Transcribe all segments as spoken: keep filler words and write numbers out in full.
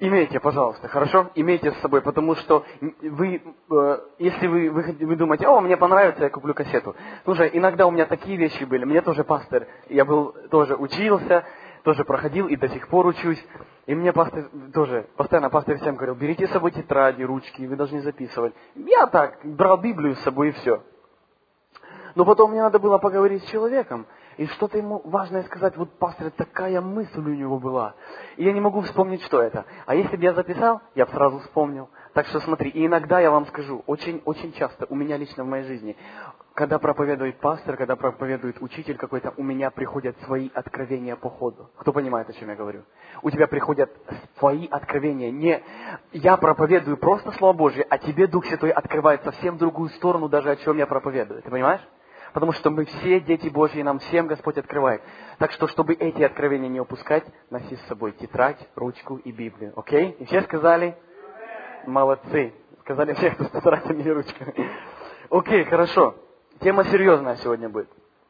Имейте, пожалуйста, хорошо? Имейте с собой, потому что вы, э, если вы, вы, вы думаете, о, мне понравится, я куплю кассету. Слушай, иногда у меня такие вещи были, мне тоже пастор, я был, тоже учился, тоже проходил и до сих пор учусь. И мне пастор тоже, постоянно пастор всем говорил, берите с собой тетради, ручки, вы должны записывать. Я так, брал Библию с собой и все. Но потом мне надо было поговорить с человеком, и что-то ему важное сказать. Вот, пастор, такая мысль у него была. И я не могу вспомнить, что это. А если бы я записал, я бы сразу вспомнил. Так что смотри, и иногда я вам скажу, очень, очень часто, у меня лично в моей жизни, когда проповедует пастор, когда проповедует учитель какой-то, у меня приходят свои откровения по ходу. Кто понимает, о чем я говорю? У тебя приходят свои откровения. Не я проповедую просто Слово Божье, а тебе Дух Святой открывает совсем другую сторону, даже о чем я проповедую. Ты понимаешь? Потому что мы все дети Божьи, и нам всем Господь открывает. Так что, чтобы эти откровения не упускать, носи с собой тетрадь, ручку и Библию. Окей? И все сказали? Молодцы. Сказали все, кто старательнее ручка. Окей, хорошо. Тема серьезная сегодня будет.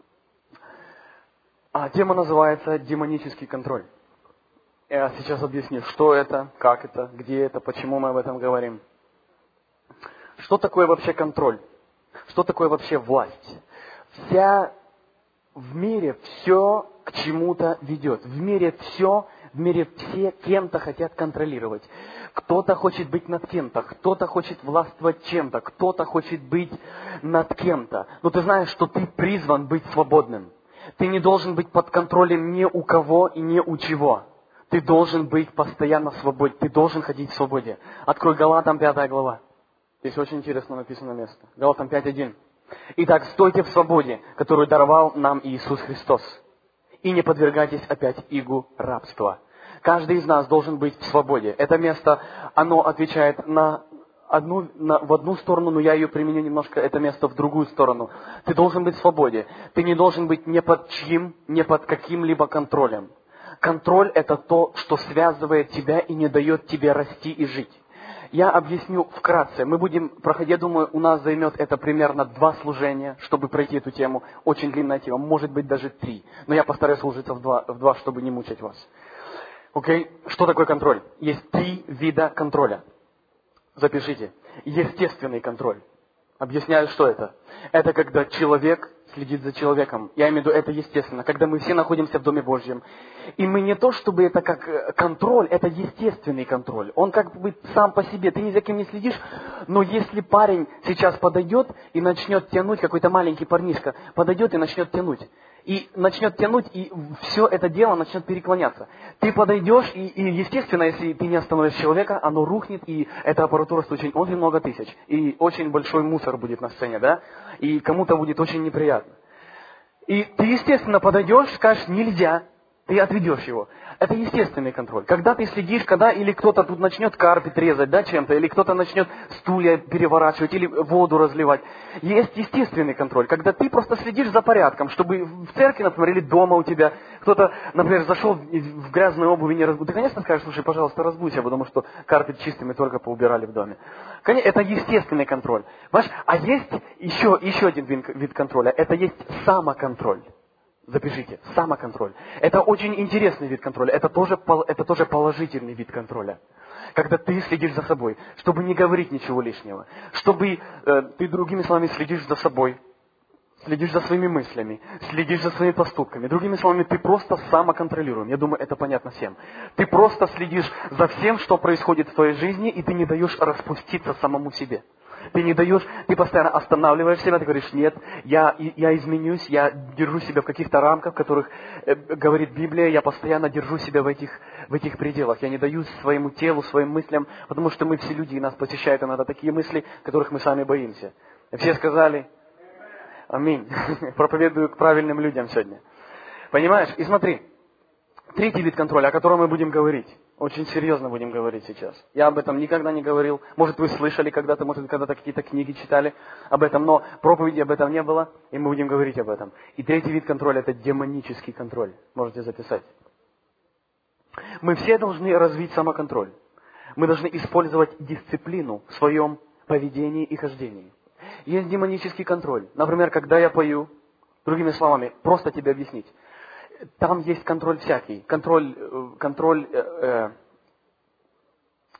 А тема называется «Демонический контроль». Я сейчас объясню, что это, как это, где это, почему мы об этом говорим. Что такое вообще контроль? Что такое вообще власть? Вся в мире все к чему-то ведет. В мире все, в мире все кем-то хотят контролировать. Кто-то хочет быть над кем-то, кто-то хочет властвовать чем-то, кто-то хочет быть над кем-то. Но ты знаешь, что ты призван быть свободным. Ты не должен быть под контролем ни у кого и ни у чего. Ты должен быть постоянно свободен. Ты должен ходить в свободе. Открой Галатам пятая глава. Здесь очень интересно написано место. Галатам пять один. Итак, стойте в свободе, которую даровал нам Иисус Христос. И не подвергайтесь опять игу рабства. Каждый из нас должен быть в свободе. Это место, оно отвечает на одну, на, в одну сторону, но я ее применю немножко, это место в другую сторону. Ты должен быть в свободе. Ты не должен быть ни под чьим, ни под каким-либо контролем. Контроль – это то, что связывает тебя и не дает тебе расти и жить. Я объясню вкратце. Мы будем проходить, я думаю, у нас займет это примерно два служения, чтобы пройти эту тему. Очень длинная тема, может быть даже три. Но я постараюсь уложиться в два, в два, чтобы не мучать вас. Окей? Что такое контроль? Есть три вида контроля. Запишите. Естественный контроль. Объясняю, что это. Это когда человек следит за человеком. Я имею в виду, это естественно. Когда мы все находимся в Доме Божьем. И мы не то, чтобы это как контроль, это естественный контроль. Он как бы сам по себе. Ты ни за кем не следишь. Но если парень сейчас подойдет и начнет тянуть, какой-то маленький парнишка подойдет и начнет тянуть. И начнет тянуть, и все это дело начнет переклоняться. Ты подойдешь, и, и естественно, если ты не остановишь человека, оно рухнет, и эта аппаратура стоит очень, очень много тысяч. И очень большой мусор будет на сцене, да? И кому-то будет очень неприятно. И ты, естественно, подойдешь, скажешь, нельзя, ты отведешь его. Это естественный контроль. Когда ты следишь, когда или кто-то тут начнет карпет резать, да, чем-то, или кто-то начнет стулья переворачивать, или воду разливать. Есть естественный контроль, когда ты просто следишь за порядком, чтобы в церкви, например, или дома у тебя кто-то, например, зашел в грязную обувь и не разбудил. Ты, конечно, скажешь, слушай, пожалуйста, разбудься, потому что карпет чистыми только поубирали в доме. Это естественный контроль. Понимаешь? А есть еще, еще один вид контроля. Это есть самоконтроль. Запишите, самоконтроль. Это очень интересный вид контроля. Это тоже, это тоже положительный вид контроля. Когда ты следишь за собой, чтобы не говорить ничего лишнего. Чтобы э, ты, другими словами, следишь за собой. Следишь за своими мыслями. Следишь за своими поступками. Другими словами, ты просто самоконтролируем. Я думаю, это понятно всем. Ты просто следишь за всем, что происходит в твоей жизни, и ты не даешь распуститься самому себе. Ты не даешь, ты постоянно останавливаешь себя, ты говоришь, нет, я, я изменюсь, я держу себя в каких-то рамках, в которых э, говорит Библия, я постоянно держу себя в этих, в этих пределах. Я не даю своему телу, своим мыслям, потому что мы все люди, и нас посещают иногда такие мысли, которых мы сами боимся. Все сказали, аминь. Проповедую к правильным людям сегодня. Понимаешь? И смотри, третий вид контроля, о котором мы будем говорить. Очень серьезно будем говорить сейчас. Я об этом никогда не говорил. Может, вы слышали когда-то, может, когда-то какие-то книги читали об этом, но проповеди об этом не было, и мы будем говорить об этом. И третий вид контроля – это демонический контроль. Можете записать. Мы все должны развить самоконтроль. Мы должны использовать дисциплину в своем поведении и хождении. Есть демонический контроль. Например, когда я пою, другими словами, просто тебе объяснить. Там есть контроль всякий. Контроль, контроль э, э,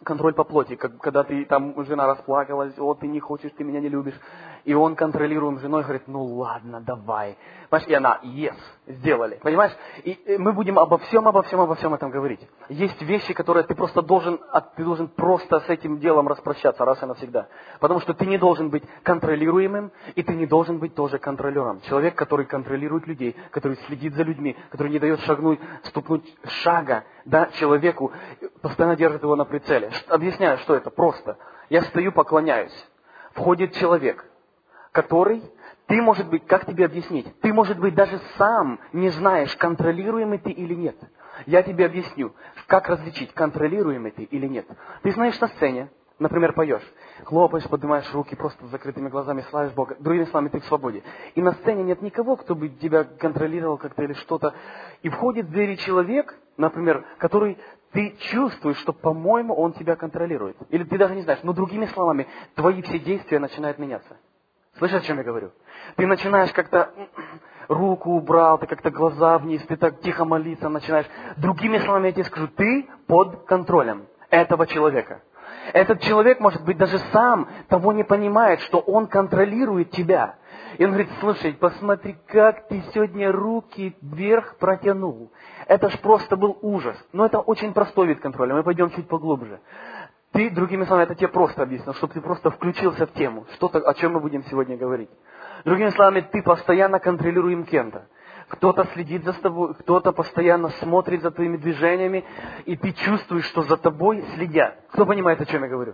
контроль по плоти, как, когда ты, там, жена расплакалась, о, ты не хочешь, ты меня не любишь. И он контролируем женой говорит, ну ладно, давай. Понимаешь, и она, yes, сделали. Понимаешь? И, и мы будем обо всем, обо всем, обо всем этом говорить. Есть вещи, которые ты просто должен, ты должен просто с этим делом распрощаться раз и навсегда. Потому что ты не должен быть контролируемым, и ты не должен быть тоже контролером. Человек, который контролирует людей, который следит за людьми, который не дает шагнуть, ступнуть шага, да, человеку, постоянно держит его на прицеле. Объясняю, что это просто. Я стою, поклоняюсь. Входит человек, который, ты, может быть, как тебе объяснить? Ты, может быть, даже сам не знаешь, контролируемый ты или нет. Я тебе объясню, как различить, контролируемый ты или нет. Ты знаешь на сцене, например, поешь, хлопаешь, поднимаешь руки, просто с закрытыми глазами славишь Бога. Другими словами, ты в свободе. И на сцене нет никого, кто бы тебя контролировал как-то или что-то. И входит в двери человек, например, который... Ты чувствуешь, что, по-моему, он тебя контролирует. Или ты даже не знаешь. Но другими словами, твои все действия начинают меняться. Слышишь, о чем я говорю? Ты начинаешь как-то руку убрал, ты как-то глаза вниз, ты так тихо молиться начинаешь. Другими словами, я тебе скажу, ты под контролем этого человека. Этот человек, может быть, даже сам того не понимает, что он контролирует тебя. И он говорит, слушай, посмотри, как ты сегодня руки вверх протянул. Это ж просто был ужас. Но это очень простой вид контроля. Мы пойдем чуть поглубже. Ты, другими словами, это тебе просто объяснил, чтобы ты просто включился в тему. Что-то, о чем мы будем сегодня говорить. Другими словами, ты постоянно контролируем кем-то. Кто-то следит за тобой, кто-то постоянно смотрит за твоими движениями, и ты чувствуешь, что за тобой следят. Кто понимает, о чем я говорю?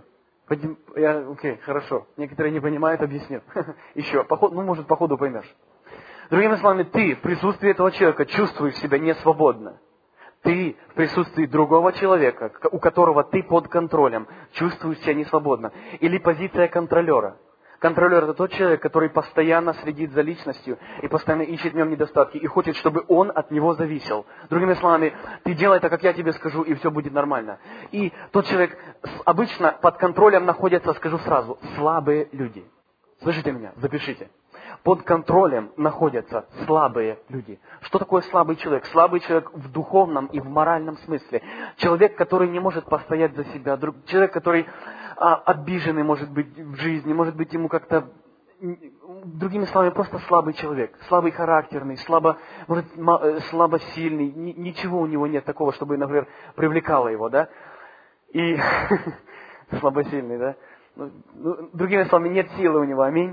Я, окей, хорошо. Некоторые не понимают, объясню. Еще, по, ну, может, по ходу поймешь. Другими словами, ты в присутствии этого человека чувствуешь себя несвободно. Ты в присутствии другого человека, у которого ты под контролем, чувствуешь себя несвободно. Или позиция контролера. Контролер – это тот человек, который постоянно следит за личностью и постоянно ищет в нем недостатки и хочет, чтобы он от него зависел. Другими словами, ты делай так, как я тебе скажу, и все будет нормально. И тот человек обычно под контролем находится, скажу сразу, слабые люди. Слышите меня? Запишите. Под контролем находятся слабые люди. Что такое слабый человек? Слабый человек в духовном и в моральном смысле. Человек, который не может постоять за себя. Человек, который а, обиженный, может быть, в жизни. Может быть, ему как-то... Другими словами, просто слабый человек. Слабый характерный, слабо, может, слабо сильный. Ничего у него нет такого, чтобы, например, привлекало его, да? И... Слабосильный, да? Ну, другими словами, нет силы у него, аминь.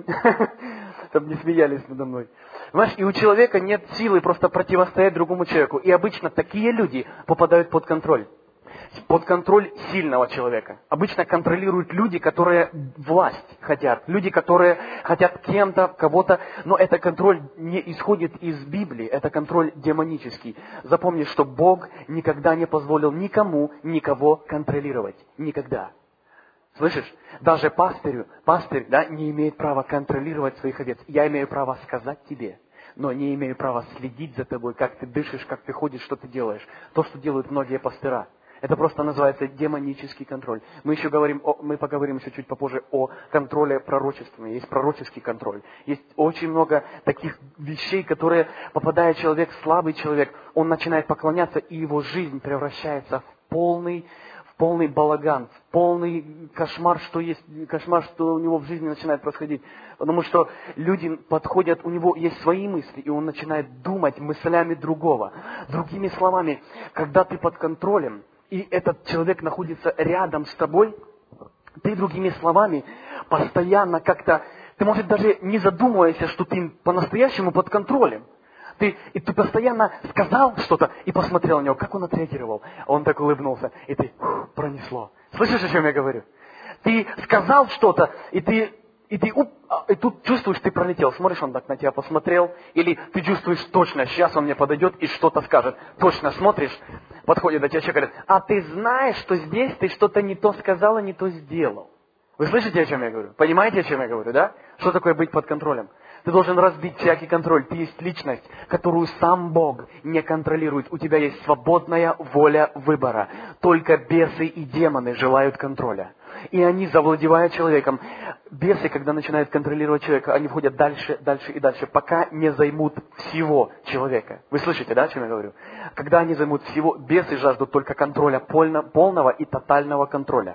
Чтобы не смеялись надо мной. Понимаешь, и у человека нет силы просто противостоять другому человеку. И обычно такие люди попадают под контроль. Под контроль сильного человека. Обычно контролируют люди, которые власть хотят. Люди, которые хотят кем-то, кого-то. Но этот контроль не исходит из Библии. Это контроль демонический. Запомни, что Бог никогда не позволил никому никого контролировать. Никогда. Слышишь? Даже пастырю, пастырь, да, не имеет права контролировать своих овец. Я имею право сказать тебе, но не имею права следить за тобой, как ты дышишь, как ты ходишь, что ты делаешь. То, что делают многие пастыра. Это просто называется демонический контроль. Мы еще говорим, о, мы поговорим еще чуть попозже о контроле пророчествами. Есть пророческий контроль. Есть очень много таких вещей, которые, попадая человек, слабый человек, он начинает поклоняться, и его жизнь превращается в полный полный балаган, полный кошмар, что есть, кошмар, что у него в жизни начинает происходить. Потому что люди подходят, у него есть свои мысли, и он начинает думать мыслями другого. Другими словами, когда ты под контролем, и этот человек находится рядом с тобой, ты, другими словами, постоянно как-то, ты, может, даже не задумываешься, что ты по-настоящему под контролем. Ты, и ты постоянно сказал что-то и посмотрел на него, как он отреагировал. Он так улыбнулся, и ты ух, пронесло. Слышишь, о чем я говорю? Ты сказал что-то, и ты, и ты уп, и тут чувствуешь, ты пролетел. Смотришь, он так на тебя посмотрел. Или ты чувствуешь точно, сейчас он мне подойдет и что-то скажет. Точно смотришь, подходит до тебя человек и говорит, а ты знаешь, что здесь ты что-то не то сказал, и не то сделал. Вы слышите, о чем я говорю? Понимаете, о чем я говорю, да? Что такое быть под контролем? Ты должен разбить всякий контроль. Ты есть личность, которую сам Бог не контролирует. У тебя есть свободная воля выбора. Только бесы и демоны желают контроля. И они завладевают человеком. Бесы, когда начинают контролировать человека, они входят дальше, дальше и дальше, пока не займут всего человека. Вы слышите, да, о чем я говорю? Когда они займут всего, бесы жаждут только контроля, полного и тотального контроля.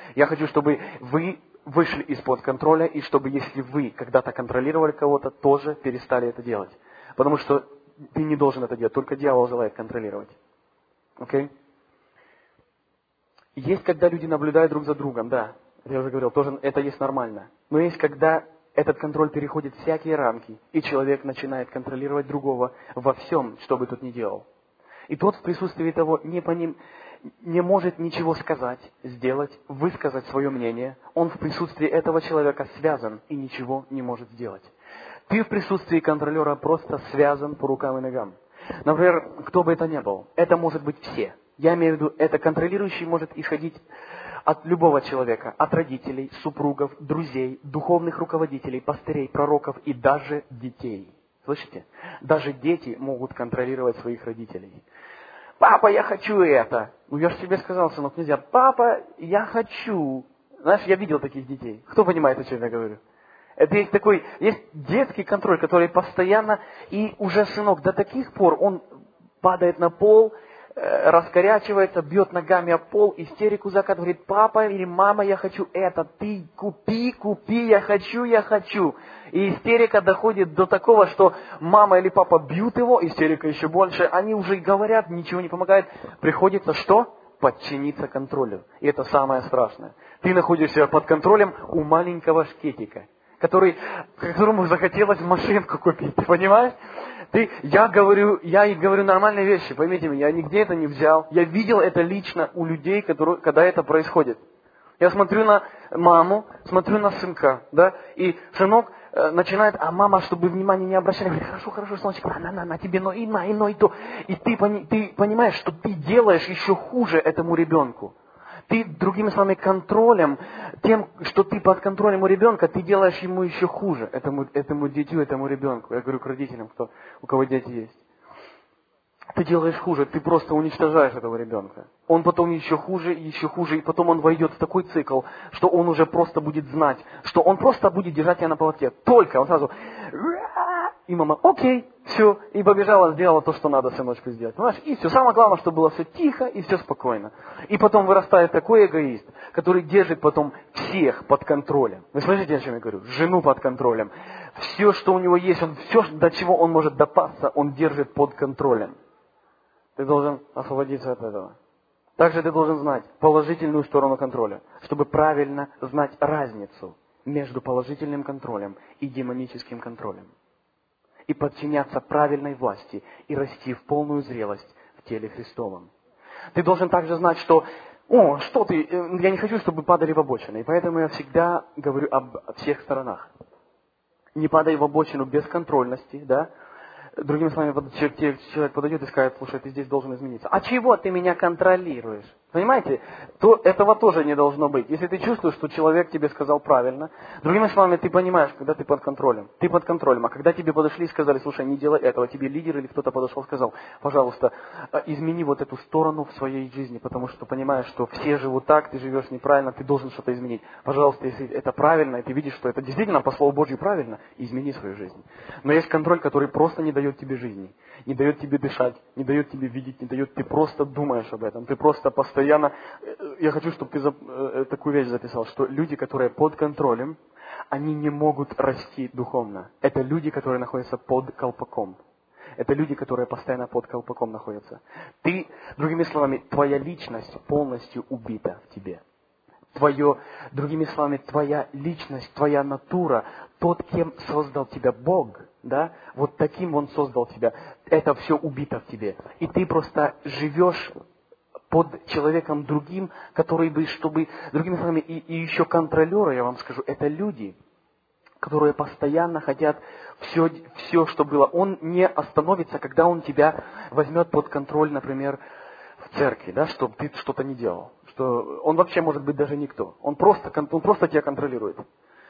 Я хочу, чтобы вы вышли из-под контроля, и чтобы, если вы когда-то контролировали кого-то, тоже перестали это делать. Потому что ты не должен это делать, только дьявол желает контролировать. Окей? Okay? Есть, когда люди наблюдают друг за другом, да. Я уже говорил, тоже это есть нормально. Но есть, когда этот контроль переходит всякие рамки, и человек начинает контролировать другого во всем, что бы тот ни делал. И тот в присутствии того не, поним, не может ничего сказать, сделать, высказать свое мнение. Он в присутствии этого человека связан и ничего не может сделать. Ты в присутствии контролера просто связан по рукам и ногам. Например, кто бы это ни был, это может быть все. Я имею в виду, это контролирующий может исходить от любого человека, от родителей, супругов, друзей, духовных руководителей, пастырей, пророков и даже детей. Слышите? Даже дети могут контролировать своих родителей. Папа, я хочу это. Ну, я же тебе сказал, сынок, нельзя. Папа, я хочу. Знаешь, я видел таких детей. Кто понимает, о чем я говорю? Это есть такой, есть детский контроль, который постоянно, и уже сынок до таких пор, он падает на пол, раскорячивается, бьет ногами об пол, истерику закатывает, говорит, папа или мама, я хочу это, ты купи, купи, я хочу, я хочу. И истерика доходит до такого, что мама или папа бьют его, истерика еще больше, они уже говорят, ничего не помогает, приходится что? Подчиниться контролю. И это самое страшное. Ты находишься под контролем у маленького шкетика, который, которому захотелось машинку купить, ты понимаешь? Ты, я говорю, я и говорю нормальные вещи, поймите меня, я нигде это не взял. Я видел это лично у людей, которые, когда это происходит. Я смотрю на маму, смотрю на сынка, да, и сынок э, начинает, а мама, чтобы внимание не обращали, говорит, хорошо, хорошо, сыночек, на, на, на, на тебе, но и на, и но, и то. И ты, ты понимаешь, что ты делаешь еще хуже этому ребенку. Ты, другими словами, контролем, тем, что ты под контролем у ребенка, ты делаешь ему еще хуже, этому, этому дитю, этому ребенку. Я говорю к родителям, кто, у кого дети есть. Ты делаешь хуже, ты просто уничтожаешь этого ребенка. Он потом еще хуже, еще хуже, и потом он войдет в такой цикл, что он уже просто будет знать, что он просто будет держать тебя на поводке. Только он сразу... И мама, окей, все, и побежала, сделала то, что надо сыночку сделать. Понимаешь? И все. Самое главное, чтобы было все тихо и все спокойно. И потом вырастает такой эгоист, который держит потом всех под контролем. Вы слышите, о чем я говорю? Жену под контролем. Все, что у него есть, он, все, до чего он может допасться, он держит под контролем. Ты должен освободиться от этого. Также ты должен знать положительную сторону контроля, чтобы правильно знать разницу между положительным контролем и демоническим контролем. И подчиняться правильной власти и расти в полную зрелость в теле Христовом. Ты должен также знать, что, о, что ты, я не хочу, чтобы падали в обочины. И поэтому я всегда говорю об всех сторонах. Не падай в обочину бесконтрольности, да. Другими словами, человек подойдет и скажет, слушай, ты здесь должен измениться. А чего ты меня контролируешь? Понимаете? То этого тоже не должно быть. Если ты чувствуешь, что человек тебе сказал правильно, другими словами, ты понимаешь, когда ты под контролем. Ты под контролем. А когда тебе подошли и сказали, слушай, не делай этого, тебе лидер или кто-то подошел и сказал, пожалуйста, измени вот эту сторону в своей жизни, потому что понимаешь, что все живут так, ты живешь неправильно, ты должен что-то изменить. Пожалуйста, если это правильно, и ты видишь, что это действительно по Слову Божью правильно, измени свою жизнь. Но есть контроль, который просто не дает тебе жизни, не дает тебе дышать, не дает тебе видеть, не дает, ты просто думаешь об этом, ты просто постоянно... Я хочу, чтобы ты такую вещь записал, что люди, которые под контролем, они не могут расти духовно. Это люди, которые находятся под колпаком. Это люди, которые постоянно под колпаком находятся. Ты, другими словами, твоя личность полностью убита в тебе. Твое, другими словами, твоя личность, твоя натура, тот, кем создал тебя Бог, да, вот таким Он создал тебя, это все убито в тебе. И ты просто живешь под человеком другим, который бы, чтобы, другими словами, и, и еще контролеры, я вам скажу, это люди, которые постоянно хотят все, все, что было. Он не остановится, когда он тебя возьмет под контроль, например, в церкви, да, чтобы ты что-то не делал. Что он вообще может быть даже никто. Он просто, он просто тебя контролирует.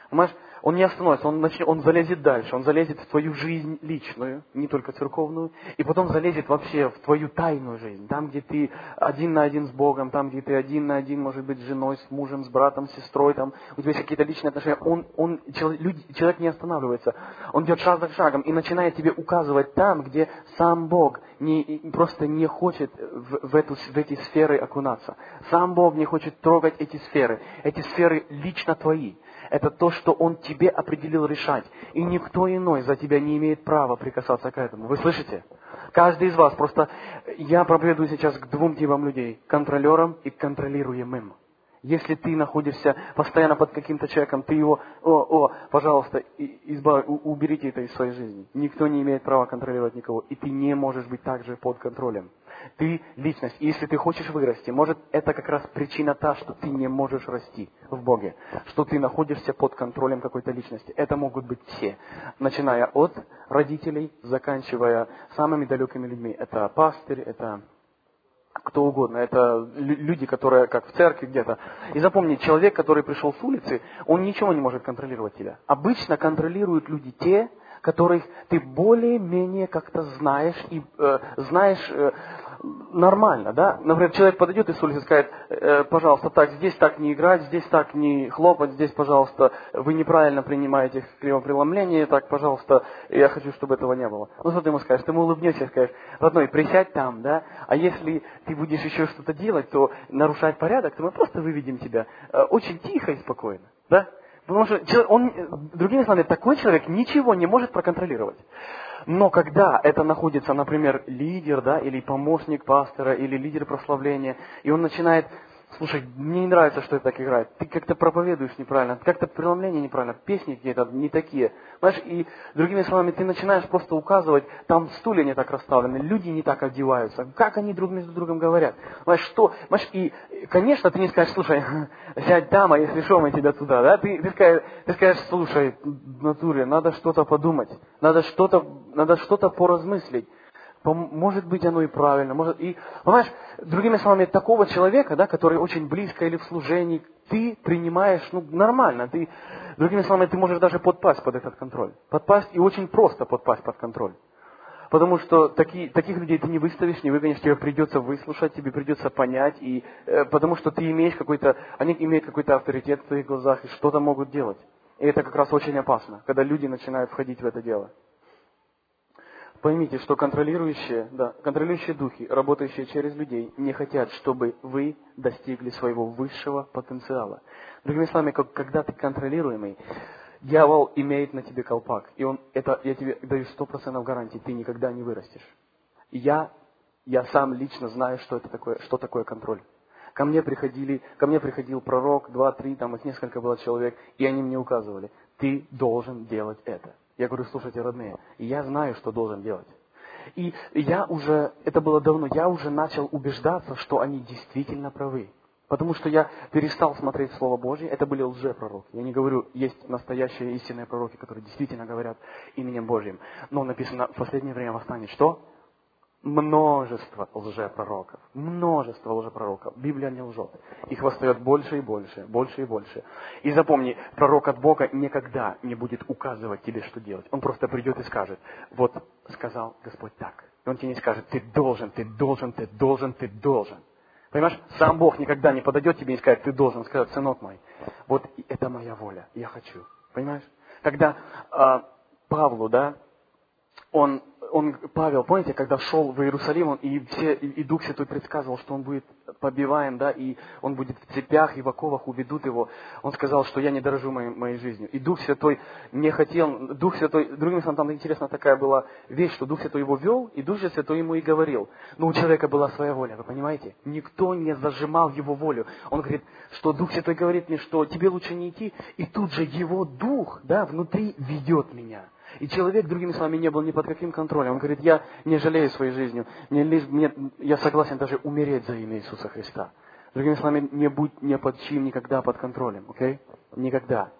Понимаешь, он не остановится, он, начнет, он залезет дальше, он залезет в твою жизнь личную, не только церковную, и потом залезет вообще в твою тайную жизнь, там, где ты один на один с Богом, там, где ты один на один, может быть, с женой, с мужем, с братом, с сестрой, там, у тебя есть какие-то личные отношения. Он, он, человек, люди, человек не останавливается, он идет шаг за шагом и начинает тебе указывать там, где сам Бог не, просто не хочет в, в, эту, в эти сферы окунаться. Сам Бог не хочет трогать эти сферы. Эти сферы лично твои. Это то, что Он тебе определил решать. И никто иной за тебя не имеет права прикасаться к этому. Вы слышите? Каждый из вас, просто я проповедую сейчас к двум типам людей. Контролерам и контролируемым. Если ты находишься постоянно под каким-то человеком, ты его, о, о, пожалуйста, избав, уберите это из своей жизни. Никто не имеет права контролировать никого. И ты не можешь быть также под контролем. Ты личность. И если ты хочешь вырасти, может, это как раз причина та, что ты не можешь расти в Боге. Что ты находишься под контролем какой-то личности. Это могут быть все. Начиная от родителей, заканчивая самыми далекими людьми. Это пастырь, это кто угодно. Это люди, которые как в церкви где-то. И запомни, человек, который пришел с улицы, он ничего не может контролировать тебя. Обычно контролируют люди те, которых ты более-менее как-то знаешь и э, знаешь э, нормально, да? Например, человек подойдет из улицы и скажет, э, пожалуйста, так, здесь так не играть, здесь так не хлопать, здесь, пожалуйста, вы неправильно принимаете кривопреломление, так, пожалуйста, я хочу, чтобы этого не было. Ну, что ты ему скажешь? Ты ему улыбнешься и скажешь, родной, присядь там, да? А если ты будешь еще что-то делать, то нарушать порядок, то мы просто выведем тебя э, очень тихо и спокойно, да? Потому что он, другими словами, такой человек ничего не может проконтролировать. Но когда это находится, например, лидер, да, или помощник пастора, или лидер прославления, и он начинает, слушай, мне не нравится, что это так играет, ты как-то проповедуешь неправильно, как-то преломление неправильно, песни какие-то не такие. Понимаешь, и другими словами, ты начинаешь просто указывать, там стулья не так расставлены, люди не так одеваются, как они друг между другом говорят. Понимаешь, что, понимаешь, и, конечно, ты не скажешь, слушай, сядь там, а если что, мы тебя туда, да? Ты, ты, скажешь, ты скажешь, слушай, в натуре, надо что-то подумать, надо что-то, надо что-то поразмыслить. Может быть, оно и правильно. Может, и, понимаешь, другими словами, такого человека, да, который очень близко или в служении, ты принимаешь, ну, нормально. Ты, другими словами, ты можешь даже подпасть под этот контроль. Подпасть и очень просто подпасть под контроль. Потому что таки, таких людей ты не выставишь, не выгонишь, тебе придется выслушать, тебе придется понять, и, э, потому что ты имеешь какой-то, они имеют какой-то авторитет в твоих глазах и что-то могут делать. И это как раз очень опасно, когда люди начинают входить в это дело. Поймите, что контролирующие, да, контролирующие духи, работающие через людей, не хотят, чтобы вы достигли своего высшего потенциала. Другими словами, как, когда ты контролируемый, дьявол имеет на тебе колпак. И он, это, я тебе даю сто процентов гарантии, ты никогда не вырастешь. И я, я сам лично знаю, что это такое, что такое контроль. Ко мне приходили, ко мне приходил пророк, два, три, там их несколько было человек, и они мне указывали, ты должен делать это. Я говорю, слушайте, родные, я знаю, что должен делать. И я уже, это было давно, я уже начал убеждаться, что они действительно правы. Потому что я перестал смотреть Слово Божье, это были лжепророки. Я не говорю, есть настоящие истинные пророки, которые действительно говорят именем Божьим. Но написано, в последнее время восстанет что? Множество лжепророков. Множество лжепророков. Библия не лжет. Их восстает больше и больше, больше и больше. И запомни, пророк от Бога никогда не будет указывать тебе, что делать. Он просто придет и скажет, вот сказал Господь так. И он тебе не скажет, ты должен, ты должен, ты должен, ты должен. Понимаешь, сам Бог никогда не подойдет тебе и скажет, ты должен сказать, сынок мой, вот это моя воля, я хочу. Понимаешь? Когда э, Павлу, да, он, он, Павел, помните, когда шел в Иерусалим, и, все, и, и Дух Святой предсказывал, что он будет побиваем, да, и он будет в цепях и в оковах, уведут его. Он сказал, что я не дорожу моей, моей жизнью. И Дух Святой не хотел, Дух Святой, другими словами, там интересно такая была вещь, что Дух Святой его вел, и Дух Святой ему и говорил. Но у человека была своя воля, вы понимаете? Никто не зажимал его волю. Он говорит, что Дух Святой говорит мне, что тебе лучше не идти, и тут же его Дух, да, внутри ведет меня. И человек, другими словами, не был ни под каким контролем. Он говорит, я не жалею своей жизнью, мне, мне, я согласен даже умереть за имя Иисуса Христа. Другими словами, не будь не под чьим никогда под контролем, окей? Okay? Никогда.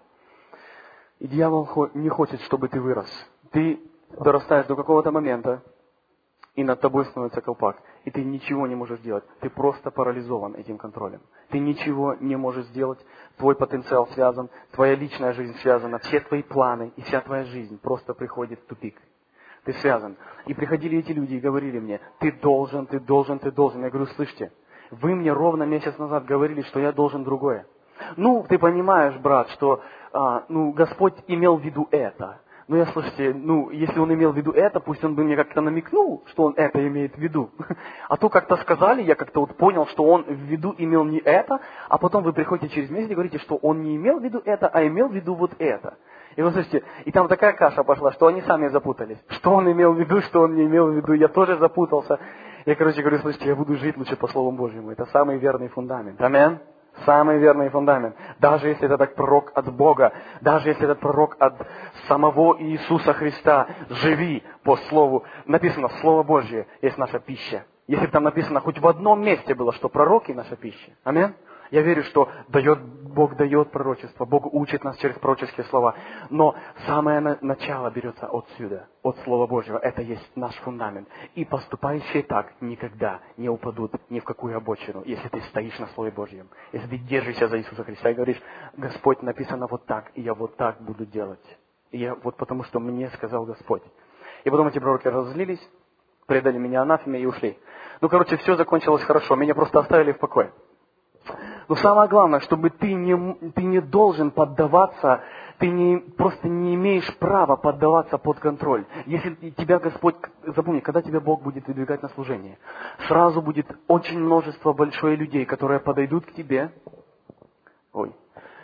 И дьявол не хочет, чтобы ты вырос. Ты дорастаешь до какого-то момента, и над тобой становится колпак. и ты ничего не можешь сделать. Ты просто парализован этим контролем. Ты ничего не можешь сделать. Твой потенциал связан, твоя личная жизнь связана, все твои планы и вся твоя жизнь просто приходит в тупик. Ты связан. И приходили эти люди и говорили мне, ты должен, ты должен, ты должен. Я говорю, слышите, вы мне ровно месяц назад говорили, что я должен другое. Ну, ты понимаешь, брат, что а, ну, Господь имел в виду это. Ну, я, слушайте, ну, если Он имел в виду это, пусть Он бы мне как-то намекнул, что Он это имеет в виду. А то как-то сказали, я как-то вот понял, что Он в виду имел не это, а потом вы приходите через месяц и говорите, что Он не имел в виду это, а имел в виду вот это. И вы слышите, и там такая каша пошла, что они сами запутались. Что Он имел в виду, что Он не имел в виду, я тоже запутался. Я, короче, говорю, слышите, я буду жить лучше по Слову Божьему. Это самый верный фундамент. Аминь. Самый верный фундамент. Даже если это так пророк от Бога, даже если это пророк от самого Иисуса Христа, живи по Слову. Написано, Слово Божье есть наша пища. Если бы там написано, хоть в одном месте было, что пророки наша пища. Аминь. Я верю, что дает, Бог дает пророчество, Бог учит нас через пророческие слова. Но самое начало берется отсюда, от Слова Божьего. Это есть наш фундамент. И поступающие так никогда не упадут ни в какую обочину, если ты стоишь на Слове Божьем. Если ты держишься за Иисуса Христа и говоришь, Господь, написано вот так, и я вот так буду делать. И я вот потому, что мне сказал Господь. И потом эти пророки разозлились, предали меня анафеме и ушли. Ну, короче, все закончилось хорошо. Меня просто оставили в покое. Но самое главное, чтобы ты не, ты не должен поддаваться, ты не, просто не имеешь права поддаваться под контроль. Если тебя Господь, запомни, когда тебя Бог будет выдвигать на служение, сразу будет очень множество большое людей, которые подойдут к тебе. Ой,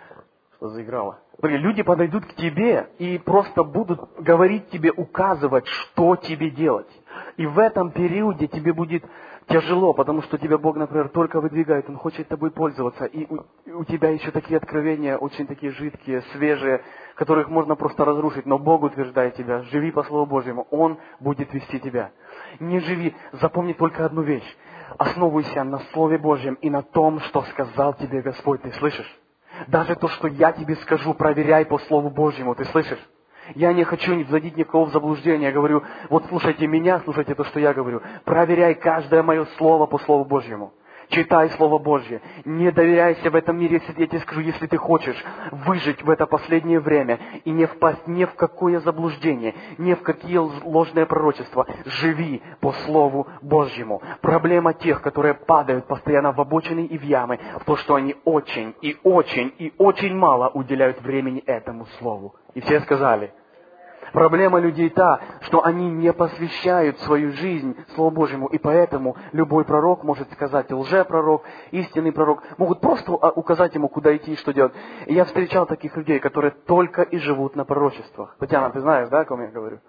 что заиграло. Люди подойдут к тебе и просто будут говорить тебе, указывать, что тебе делать. И в этом периоде тебе будет тяжело, потому что тебя Бог, например, только выдвигает, Он хочет тобой пользоваться. И у, и у тебя еще такие откровения, очень такие жидкие, свежие, которых можно просто разрушить. Но Бог утверждает тебя, живи по Слову Божьему, Он будет вести тебя. Не живи, запомни только одну вещь. Основывайся на Слове Божьем и на том, что сказал тебе Господь. Ты слышишь? Даже то, что я тебе скажу, проверяй по Слову Божьему. Ты слышишь? Я не хочу вводить никого в заблуждение. Я говорю, вот слушайте меня, слушайте то, что я говорю. Проверяй каждое мое слово по Слову Божьему. Читай Слово Божье. Не доверяйся в этом мире, если я тебе скажу, если ты хочешь выжить в это последнее время и не впасть ни в какое заблуждение, ни в какие ложные пророчества. Живи по Слову Божьему. Проблема тех, которые падают постоянно в обочины и в ямы, в то, что они очень и очень и очень мало уделяют времени этому Слову. И все сказали. Проблема людей та, что они не посвящают свою жизнь Слову Божьему, и поэтому любой пророк может сказать, лжепророк, истинный пророк, могут просто указать ему, куда идти и что делать. И я встречал таких людей, которые только и живут на пророчествах. Татьяна, ты знаешь, да, о ком я говорю?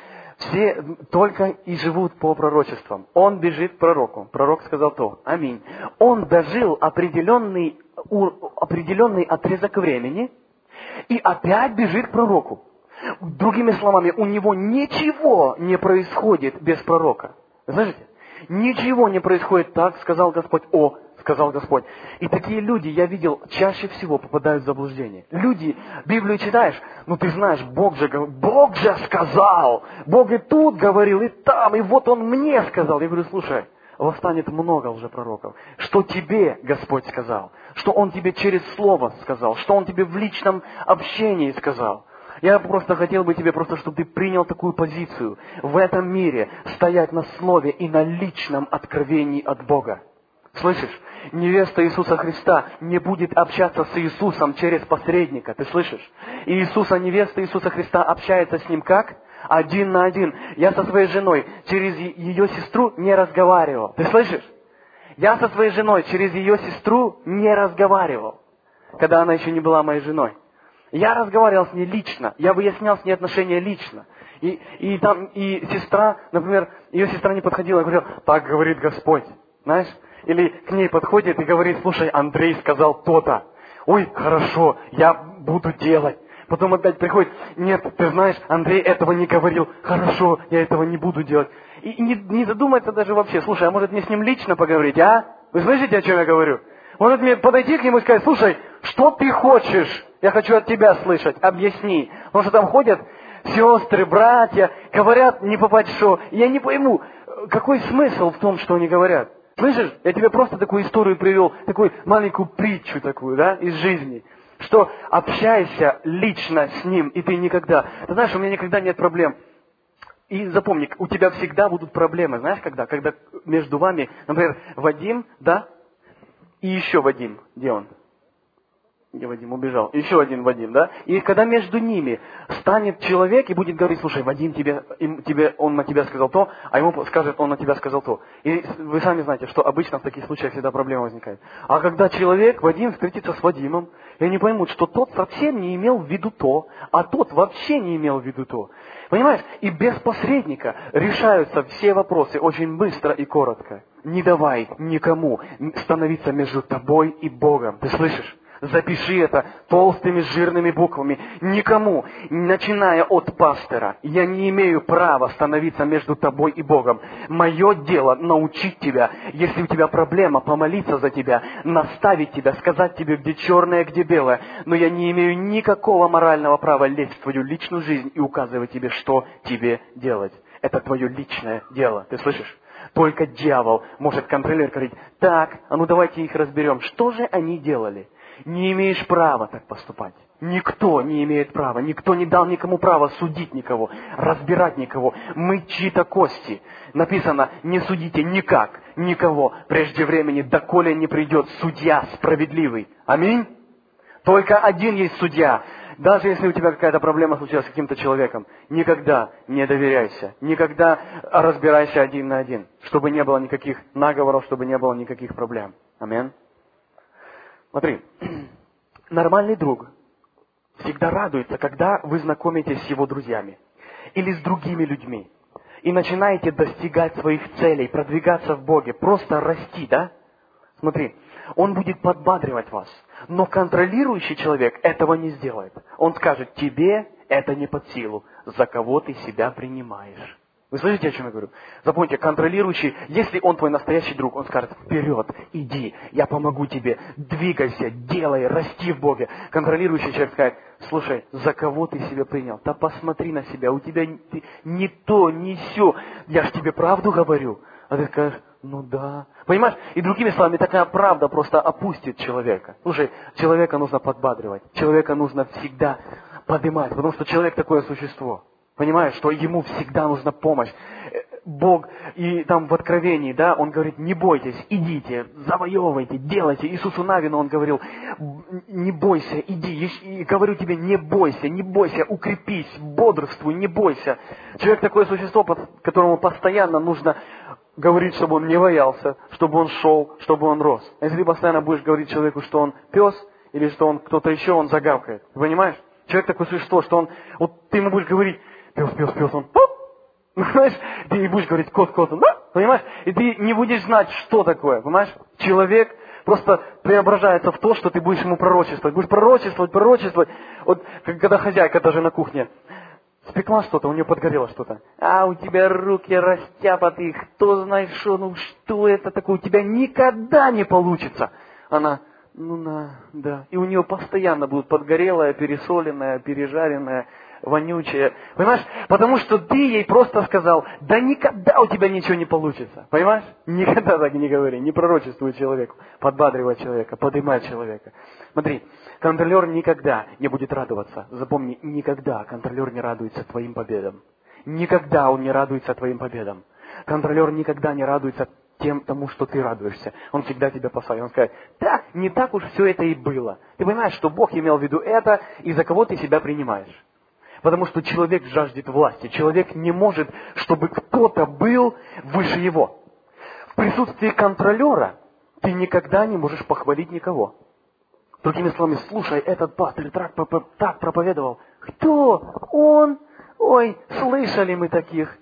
Все только и живут по пророчествам. Он бежит к пророку. Пророк сказал то. Аминь. Он дожил определенный, определенный отрезок времени и опять бежит к пророку. Другими словами, у него ничего не происходит без пророка. Знаете? Ничего не происходит так, сказал Господь, о, сказал Господь. И такие люди, я видел, чаще всего попадают в заблуждение. Люди, Библию читаешь, ну ты знаешь, Бог же, Бог же сказал, Бог и тут говорил, и там, и вот Он мне сказал. Я говорю, слушай, восстанет много лжепророков. Что тебе Господь сказал, что Он тебе через Слово сказал, что Он тебе в личном общении сказал. Я просто хотел бы тебе просто, чтобы ты принял такую позицию в этом мире, стоять на Слове и на личном откровении от Бога. Слышишь? Невеста Иисуса Христа не будет общаться с Иисусом через посредника. Ты слышишь? И Иисуса, невеста Иисуса Христа общается с Ним как? Один на один. Я со своей женой через ее сестру не разговаривал. Ты слышишь? Я со своей женой через ее сестру не разговаривал, когда она еще не была моей женой. Я разговаривал с ней лично, я выяснял с ней отношения лично. И, и там, и сестра, например, ее сестра не подходила и говорила, так говорит Господь, знаешь? Или к ней подходит и говорит, слушай, Андрей сказал то-то. Ой, хорошо, я буду делать. Потом опять приходит, нет, ты знаешь, Андрей этого не говорил, хорошо, я этого не буду делать. И, и не, не задумается даже вообще, слушай, а может мне с ним лично поговорить, а? Вы слышите, о чем я говорю? Может мне подойти к нему и сказать, слушай, что ты хочешь? Я хочу от тебя слышать, объясни. Потому что там ходят сестры, братья, говорят не попасть что. Я не пойму, какой смысл в том, что они говорят? Слышишь, я тебе просто такую историю привел, такую маленькую притчу такую, да, из жизни. Что общайся лично с ним, и ты никогда... Ты знаешь, у меня никогда нет проблем. И запомни, у тебя всегда будут проблемы. Знаешь, когда? Когда между вами, например, Вадим, да, и еще Вадим. Где он? Где Вадим? Убежал. Еще один Вадим, да? И когда между ними станет человек и будет говорить, слушай, Вадим, тебе, им, тебе, он на тебя сказал то, а ему скажет, он на тебя сказал то. И вы сами знаете, что обычно в таких случаях всегда проблема возникает. А когда человек, Вадим, встретится с Вадимом, и они поймут, что тот совсем не имел в виду то, а тот вообще не имел в виду то. Понимаешь? И без посредника решаются все вопросы очень быстро и коротко. Не давай никому становиться между тобой и Богом. Ты слышишь? Запиши это толстыми жирными буквами. Никому, начиная от пастора, я не имею права становиться между тобой и Богом. Мое дело научить тебя, если у тебя проблема, помолиться за тебя, наставить тебя, сказать тебе, где черное, где белое. Но я не имею никакого морального права лезть в твою личную жизнь и указывать тебе, что тебе делать. Это твое личное дело. Ты слышишь? Только дьявол может контролировать, говорить, так, а ну давайте их разберем. Что же они делали? Не имеешь права так поступать. Никто не имеет права. Никто не дал никому права судить никого, разбирать никого, мыть чьи-то кости. Написано, не судите никак, никого, прежде времени, доколе не придет судья справедливый. Аминь. Только один есть судья. Даже если у тебя какая-то проблема случилась с каким-то человеком, никогда не доверяйся. Никогда разбирайся один на один. Чтобы не было никаких наговоров, чтобы не было никаких проблем. Аминь. Смотри, нормальный друг всегда радуется, когда вы знакомитесь с его друзьями или с другими людьми и начинаете достигать своих целей, продвигаться в Боге, просто расти, да? Смотри, он будет подбадривать вас, но контролирующий человек этого не сделает. Он скажет, тебе это не под силу, за кого ты себя принимаешь. Вы слышите, о чем я говорю? Запомните, контролирующий, если он твой настоящий друг, он скажет, вперед, иди, я помогу тебе, двигайся, делай, расти в Боге. Контролирующий человек скажет, слушай, за кого ты себя принял? Да посмотри на себя, у тебя не то, не сё, я ж тебе правду говорю. А ты скажешь, ну да. Понимаешь? И другими словами, такая правда просто опустит человека. Слушай, человека нужно подбадривать, человека нужно всегда поднимать, потому что человек такое существо. Понимаешь, что ему всегда нужна помощь. Бог, и там в Откровении, да, он говорит, не бойтесь, идите, завоевывайте, делайте. Иисусу Навину он говорил, не бойся, иди. И говорю тебе, не бойся, не бойся, укрепись, бодрствуй, не бойся. Человек такое существо, которому постоянно нужно говорить, чтобы он не боялся, чтобы он шел, чтобы он рос. А если ты постоянно будешь говорить человеку, что он пес, или что он кто-то еще, он загавкает. Понимаешь? Человек такое существо, что он, вот ты ему будешь говорить, пес, пес, пес, он, понимаешь? Ты не будешь говорить кот, кот, он, понимаешь? И ты не будешь знать, что такое, понимаешь? Человек просто преображается в то, что ты будешь ему пророчествовать. Будешь пророчествовать, пророчествовать. Вот когда хозяйка даже на кухне спекла что-то, у нее подгорело что-то. А у тебя руки растяпаты, кто знает что, ну что это такое, у тебя никогда не получится. Она, ну на, да. И у нее постоянно будет подгорелая, пересоленная, пережаренная, вонючая. Понимаешь? Потому что ты ей просто сказал, да никогда у тебя ничего не получится. Понимаешь? Никогда так не говори. Не пророчествуй человеку. Подбадривай человека, поднимай человека. Смотри, контролер никогда не будет радоваться. Запомни, никогда контролер не радуется твоим победам. Никогда он не радуется твоим победам. Контролер никогда не радуется тем, тому, что ты радуешься. Он всегда тебя посадит. Он скажет, да, не так уж все это и было. Ты понимаешь, что Бог имел в виду это, и за кого ты себя принимаешь. Потому что человек жаждет власти. Человек не может, чтобы кто-то был выше его. В присутствии контролера ты никогда не можешь похвалить никого. Другими словами, слушай, этот пастор так, так проповедовал. Кто? Он? Ой, слышали мы таких.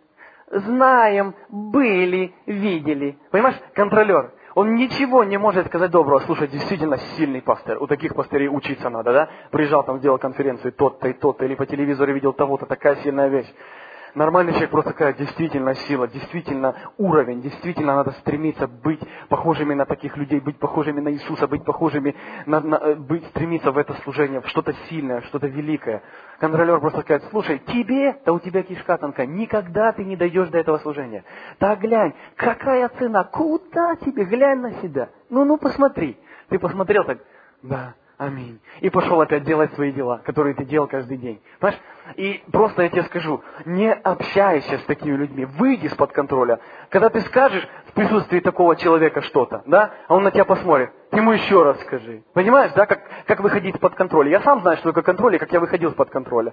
Знаем, были, видели. Понимаешь, контролер. Он ничего не может сказать доброго. Слушай, действительно сильный пастор. У таких пастырей учиться надо, да? Приезжал там, сделал конференцию тот-то и тот-то. Или по телевизору видел того-то. Такая сильная вещь. Нормальный человек просто такая действительно сила, действительно уровень, действительно надо стремиться быть похожими на таких людей, быть похожими на Иисуса, быть похожими, на, на, быть, стремиться в это служение, в что-то сильное, в что-то великое. Контролер просто скажет: слушай, тебе, да у тебя кишка тонка, никогда ты не дойдешь до этого служения. Так глянь, какая цена, куда тебе, глянь на себя. Ну, ну посмотри. Ты посмотрел так, да. Аминь. И пошел опять делать свои дела, которые ты делал каждый день. Понимаешь? И просто я тебе скажу, не общайся с такими людьми, выйди из-под контроля. Когда ты скажешь в присутствии такого человека что-то, да, а он на тебя посмотрит, ты ему еще раз скажи. Понимаешь, да, как, как выходить из-под контроля. Я сам знаю, что такое контроль, и как я выходил из-под контроля.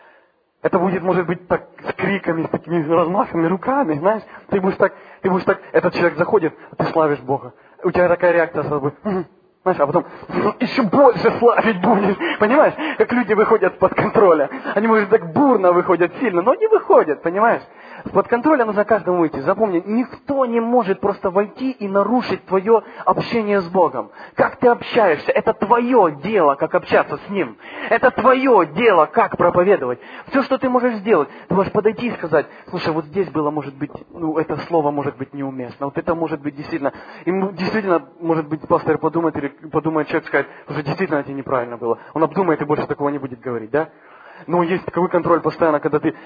Это будет, может быть, так с криками, с такими размаханными руками, знаешь. Ты будешь так, ты будешь так, этот человек заходит, а ты славишь Бога. У тебя такая реакция сразу будет: знаешь, а потом еще больше славить будешь. Понимаешь? Как люди выходят из-под контроля. Они, может, так бурно выходят сильно, но не выходят, понимаешь? Из-под контроля нужно каждому выйти. Запомни, никто не может просто войти и нарушить твое общение с Богом. Как ты общаешься, это твое дело, как общаться с Ним. Это твое дело, как проповедовать. Все, что ты можешь сделать, ты можешь подойти и сказать: слушай, вот здесь было, может быть, ну, это слово может быть неуместно. Вот это может быть действительно, ему действительно, может быть, пастор подумает, или подумает человек, скажет: слушай, действительно это неправильно было. Он обдумает и больше такого не будет говорить, да? Но есть такой контроль постоянно, когда ты,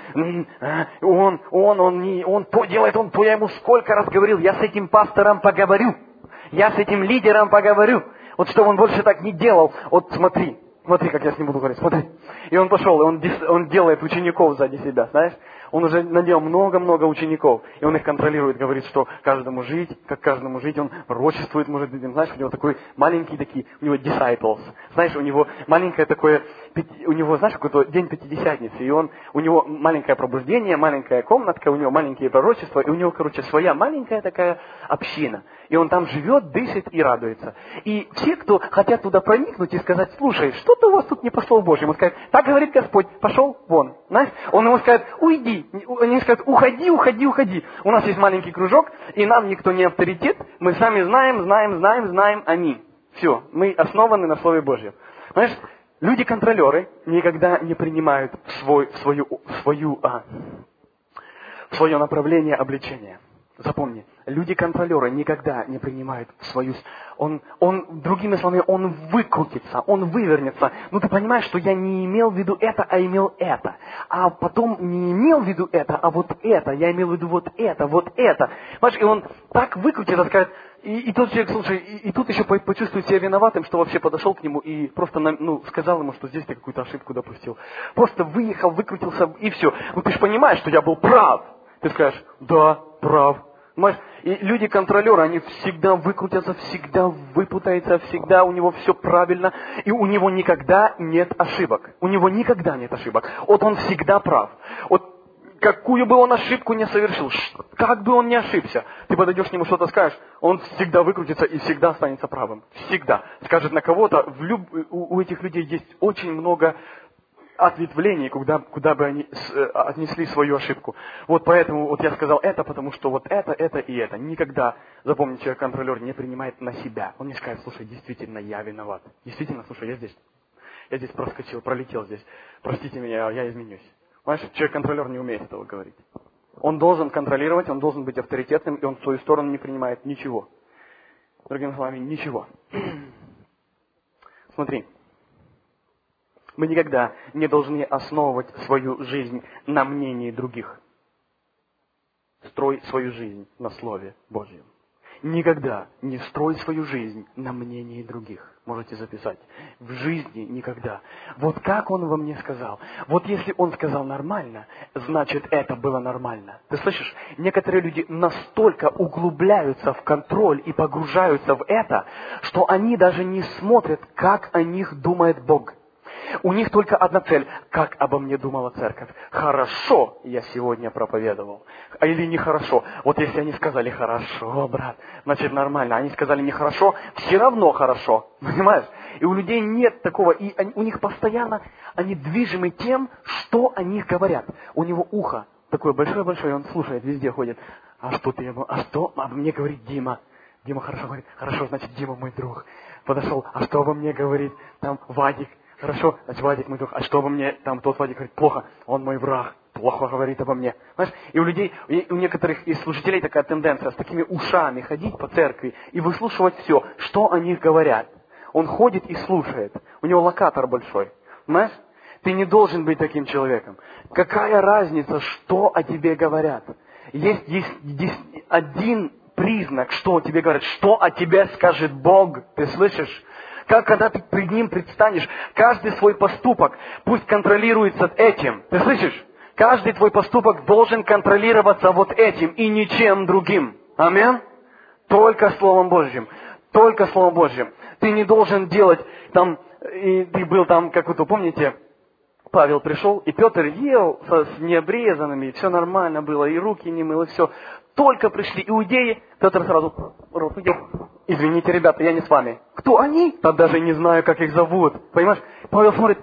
он, он, он, не, он то делает, он то, я ему сколько раз говорил, я с этим пастором поговорю, я с этим лидером поговорю, вот чтобы он больше так не делал, вот смотри, смотри, как я с ним буду говорить, смотри. И он пошел, и он, он делает учеников сзади себя, знаешь? Он уже наделал много-много учеников, и он их контролирует, говорит, что каждому жить, как каждому жить, он пророчествует, может быть, знаешь, у него такой маленький такие, у него disciples, знаешь, у него маленькое такое, у него, знаешь, какой-то день Пятидесятницы, и он, у него маленькое пробуждение, маленькая комнатка, у него маленькие пророчества, и у него, короче, своя маленькая такая община. И он там живет, дышит и радуется. И все, кто хотят туда проникнуть и сказать: слушай, что-то у вас тут не по Слову Божьему, скажет: так говорит Господь, пошел вон. Знаешь? Он ему скажет: уйди. Они скажут: уходи, уходи, уходи. У нас есть маленький кружок, и нам никто не авторитет. Мы сами знаем, знаем, знаем, знаем. Аминь. Все, мы основаны на Слове Божьем. Понимаешь? Люди-контролеры никогда не принимают в, свой, в свою, в свою, а, в свое направление обличения. Запомни, люди-контролеры никогда не принимают в свою... Он, он, другими словами, он выкрутится, он вывернется. Ну ты понимаешь, что я не имел в виду это, а имел это. А потом не имел в виду это, а вот это. Я имел в виду вот это, вот это. Понимаешь, и он так выкрутится, скажет... И, и тот человек, слушай, и, и тут еще почувствует себя виноватым, что вообще подошел к нему и просто ну, сказал ему, что здесь ты какую-то ошибку допустил. Просто выехал, выкрутился, и все. Ну ты же понимаешь, что я был прав. Ты скажешь: да, прав. Понимаешь? И люди-контролеры, они всегда выкрутятся, всегда выпутаются, всегда у него все правильно, и у него никогда нет ошибок. У него никогда нет ошибок. Вот он всегда прав. Вот какую бы он ошибку не совершил, как бы он ни ошибся, ты подойдешь к нему, что-то скажешь, он всегда выкрутится и всегда останется правым. Всегда. Скажет на кого-то, в люб... у этих людей есть очень много ответвлений, куда, куда бы они с, э, отнесли свою ошибку. Вот поэтому вот я сказал это, потому что вот это, это и это. Никогда, запомни, человек-контролер не принимает на себя. Он не скажет: слушай, действительно, я виноват. Действительно, слушай, я здесь, я здесь проскочил, пролетел здесь. Простите меня, я изменюсь. Понимаешь, человек-контролер не умеет этого говорить. Он должен контролировать, он должен быть авторитетным, и он в свою сторону не принимает ничего. Другими словами, ничего. Смотри. Мы никогда не должны основывать свою жизнь на мнении других. Строй свою жизнь на Слове Божьем. Никогда не строй свою жизнь на мнении других. Можете записать. В жизни никогда. Вот как он во мне сказал. Вот если он сказал нормально, значит это было нормально. Ты слышишь? Некоторые люди настолько углубляются в контроль и погружаются в это, что они даже не смотрят, как о них думает Бог. У них только одна цель. Как обо мне думала церковь? Хорошо я сегодня проповедовал. А или нехорошо? Вот если они сказали хорошо, брат, значит нормально. Они сказали нехорошо, все равно хорошо. Понимаешь? И у людей нет такого. И они, у них постоянно, они движимы тем, что о них говорят. У него ухо такое большое-большое, он слушает, везде ходит. А что ты ему? А что? А мне говорит Дима. Дима хорошо говорит. Хорошо, значит Дима мой друг. Подошел. А что обо мне говорит там Вадик? Хорошо, значит, Вадик мой друг. А что обо мне, там тот Вадик говорит: плохо, он мой враг. плохо говорит обо мне. Знаешь, и у людей, и у некоторых из служителей такая тенденция с такими ушами ходить по церкви и выслушивать все, что о них говорят. Он ходит и слушает. У него локатор большой. Понимаешь? Ты не должен быть таким человеком. Какая разница, что о тебе говорят? Есть, есть, есть один признак, что о тебе говорят. Что о тебе скажет Бог. Ты слышишь? Как когда ты пред Ним предстанешь, каждый свой поступок пусть контролируется этим. Ты слышишь? Каждый твой поступок должен контролироваться вот этим и ничем другим. Аминь? Только Словом Божьим. Только Словом Божьим. Ты не должен делать там, и ты был там, как вы то помните, Павел пришел, и Петр ел с необрезанными, и все нормально было, и руки не мыл, и все. Только пришли иудеи, Петр сразу рот выдел. Извините, ребята, я не с вами. Кто они? Да даже не знаю, как их зовут. Понимаешь? Павел смотрит,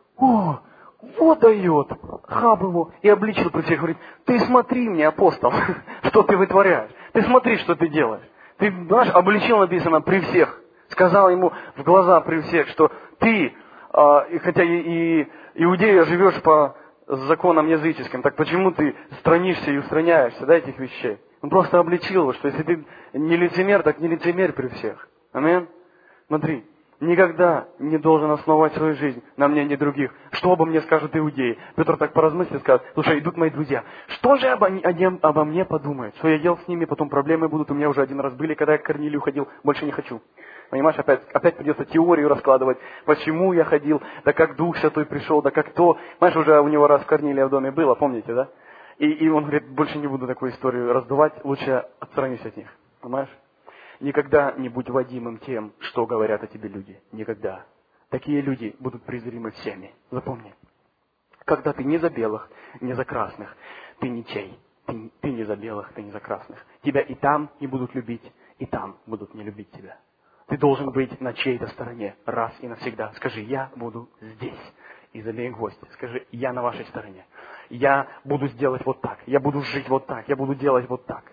о, вот дает, хаб его, и обличил при всех, говорит, ты смотри мне, апостол, что ты вытворяешь. Ты смотри, что ты делаешь. Ты, знаешь, обличил, написано, при всех. Сказал ему в глаза при всех, что ты, э, хотя и, и иудея живешь по законам языческим, так почему ты странишься и устраняешься, да, этих вещей? Он просто обличил его, что если ты не лицемер, так не лицемерь при всех. Аминь? Смотри, никогда не должен основывать свою жизнь на мнении других. Что обо мне скажут иудеи? Петр так поразмыслит, скажет, слушай, идут мои друзья. Что же обо, обо, обо мне подумают? Что я ел с ними, потом проблемы будут, у меня уже один раз были, когда я к Корнилию ходил, больше не хочу. Понимаешь, опять, опять придется теорию раскладывать, почему я ходил, да как Дух Святой пришел, да как то. Понимаешь, уже у него раз Корнилия в доме было, помните, да? И, и он говорит, больше не буду такую историю раздувать, лучше отстранюсь от них. Понимаешь? Никогда не будь водимым тем, что говорят о тебе люди. Никогда. Такие люди будут презримы всеми. Запомни. Когда ты не за белых, не за красных, ты ничей. Ты, ты не за белых, ты не за красных. Тебя и там не будут любить, и там будут не любить тебя. Ты должен быть на чьей-то стороне раз и навсегда. Скажи, я буду здесь. И забей гвоздь. Скажи, я на вашей стороне. Я буду сделать вот так. Я буду жить вот так. Я буду делать вот так.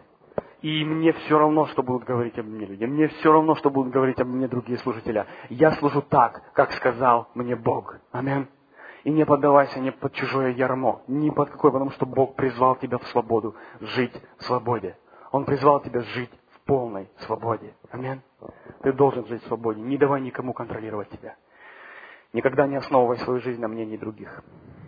И мне все равно, что будут говорить обо мне люди. Мне все равно, что будут говорить обо мне другие служители. Я служу так, как сказал мне Бог. Аминь. И не поддавайся ни под чужое ярмо. Ни под какое, потому что Бог призвал тебя в свободу. Жить в свободе. Он призвал тебя жить в полной свободе. Аминь. Ты должен жить в свободе. Не давай никому контролировать тебя. Никогда не основывай свою жизнь на мнении других.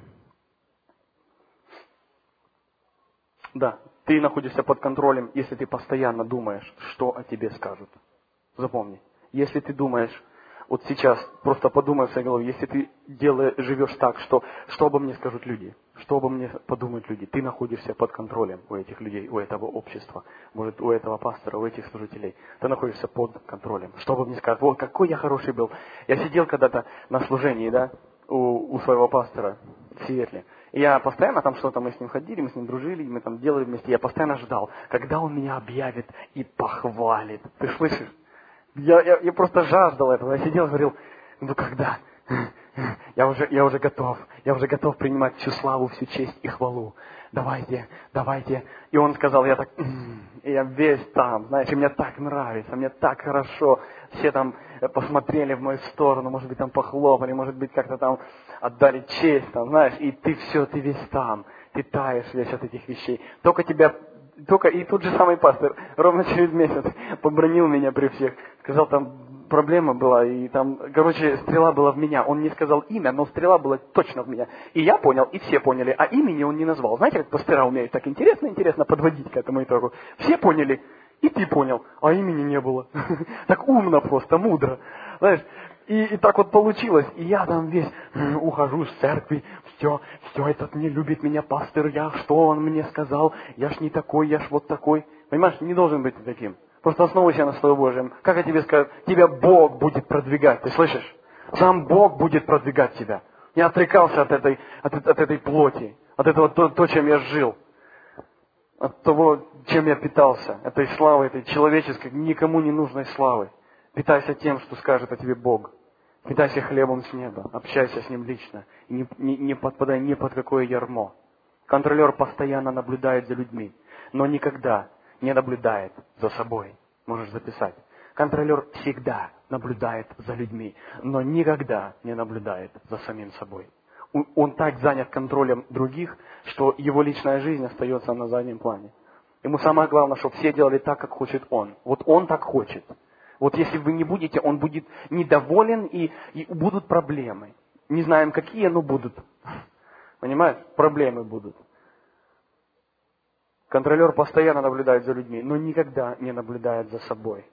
Да, ты находишься под контролем, если ты постоянно думаешь, что о тебе скажут. Запомни, если ты думаешь, вот сейчас просто подумай в своей голове, если ты делаешь, живешь так, что, что обо мне скажут люди, что обо мне подумают люди, ты находишься под контролем у этих людей, у этого общества, может, у этого пастора, у этих служителей. Ты находишься под контролем. Что обо мне скажут? Вот какой я хороший был. Я сидел когда-то на служении, да, у, у своего пастора в Сиэтле. И я постоянно там что-то, мы с ним ходили, мы с ним дружили, мы там делали вместе. Я постоянно ждал, когда он меня объявит и похвалит. Ты слышишь? Я, я, я просто жаждал этого. Я сидел и говорил, ну когда? Я уже, я уже готов. Я уже готов принимать всю славу, всю честь и хвалу. Давайте, давайте. И он сказал, я так, и я весь там, знаешь, и мне так нравится, мне так хорошо. Все там посмотрели в мою сторону, может быть, там похлопали, может быть, как-то там отдали честь, там, знаешь, и ты все, ты весь там. Ты таешь весь от этих вещей. Только тебя, только и тот же самый пастор ровно через месяц побранил меня при всех. Сказал, там проблема была, и там, короче, стрела была в меня. Он не сказал имя, но стрела была точно в меня. И я понял, и все поняли, а имени он не назвал. Знаете, как пастора умеют так интересно-интересно подводить к этому итогу. Все поняли, и ты понял, а имени не было. Так умно просто, мудро. Знаешь, и, и так вот получилось. И я там весь ухожу с церкви, все, все, этот не любит меня, пастор, я, что он мне сказал, я ж не такой, я ж вот такой. Понимаешь, не должен быть таким. Просто основывайся на Слове Божьем. Как я тебе скажу, тебя Бог будет продвигать, ты слышишь? Сам Бог будет продвигать тебя. Я отрекался от этой, от, от этой плоти, от этого, то, то, чем я жил, от того, чем я питался, этой славы, этой человеческой, никому не нужной славы. Питайся тем, что скажет о тебе Бог. Питайся хлебом с неба, общайся с Ним лично. И не, не, не подпадай ни под какое ярмо. Контролер постоянно наблюдает за людьми, но никогда не наблюдает за собой. Можешь записать. Контролер всегда наблюдает за людьми, но никогда не наблюдает за самим собой. Он так занят контролем других, что его личная жизнь остается на заднем плане. Ему самое главное, чтобы все делали так, как хочет он. Вот он так хочет. Вот если вы не будете, он будет недоволен, и, и будут проблемы. Не знаем какие, но будут. Понимаешь? Проблемы будут. Контролер постоянно наблюдает за людьми, но никогда не наблюдает за собой.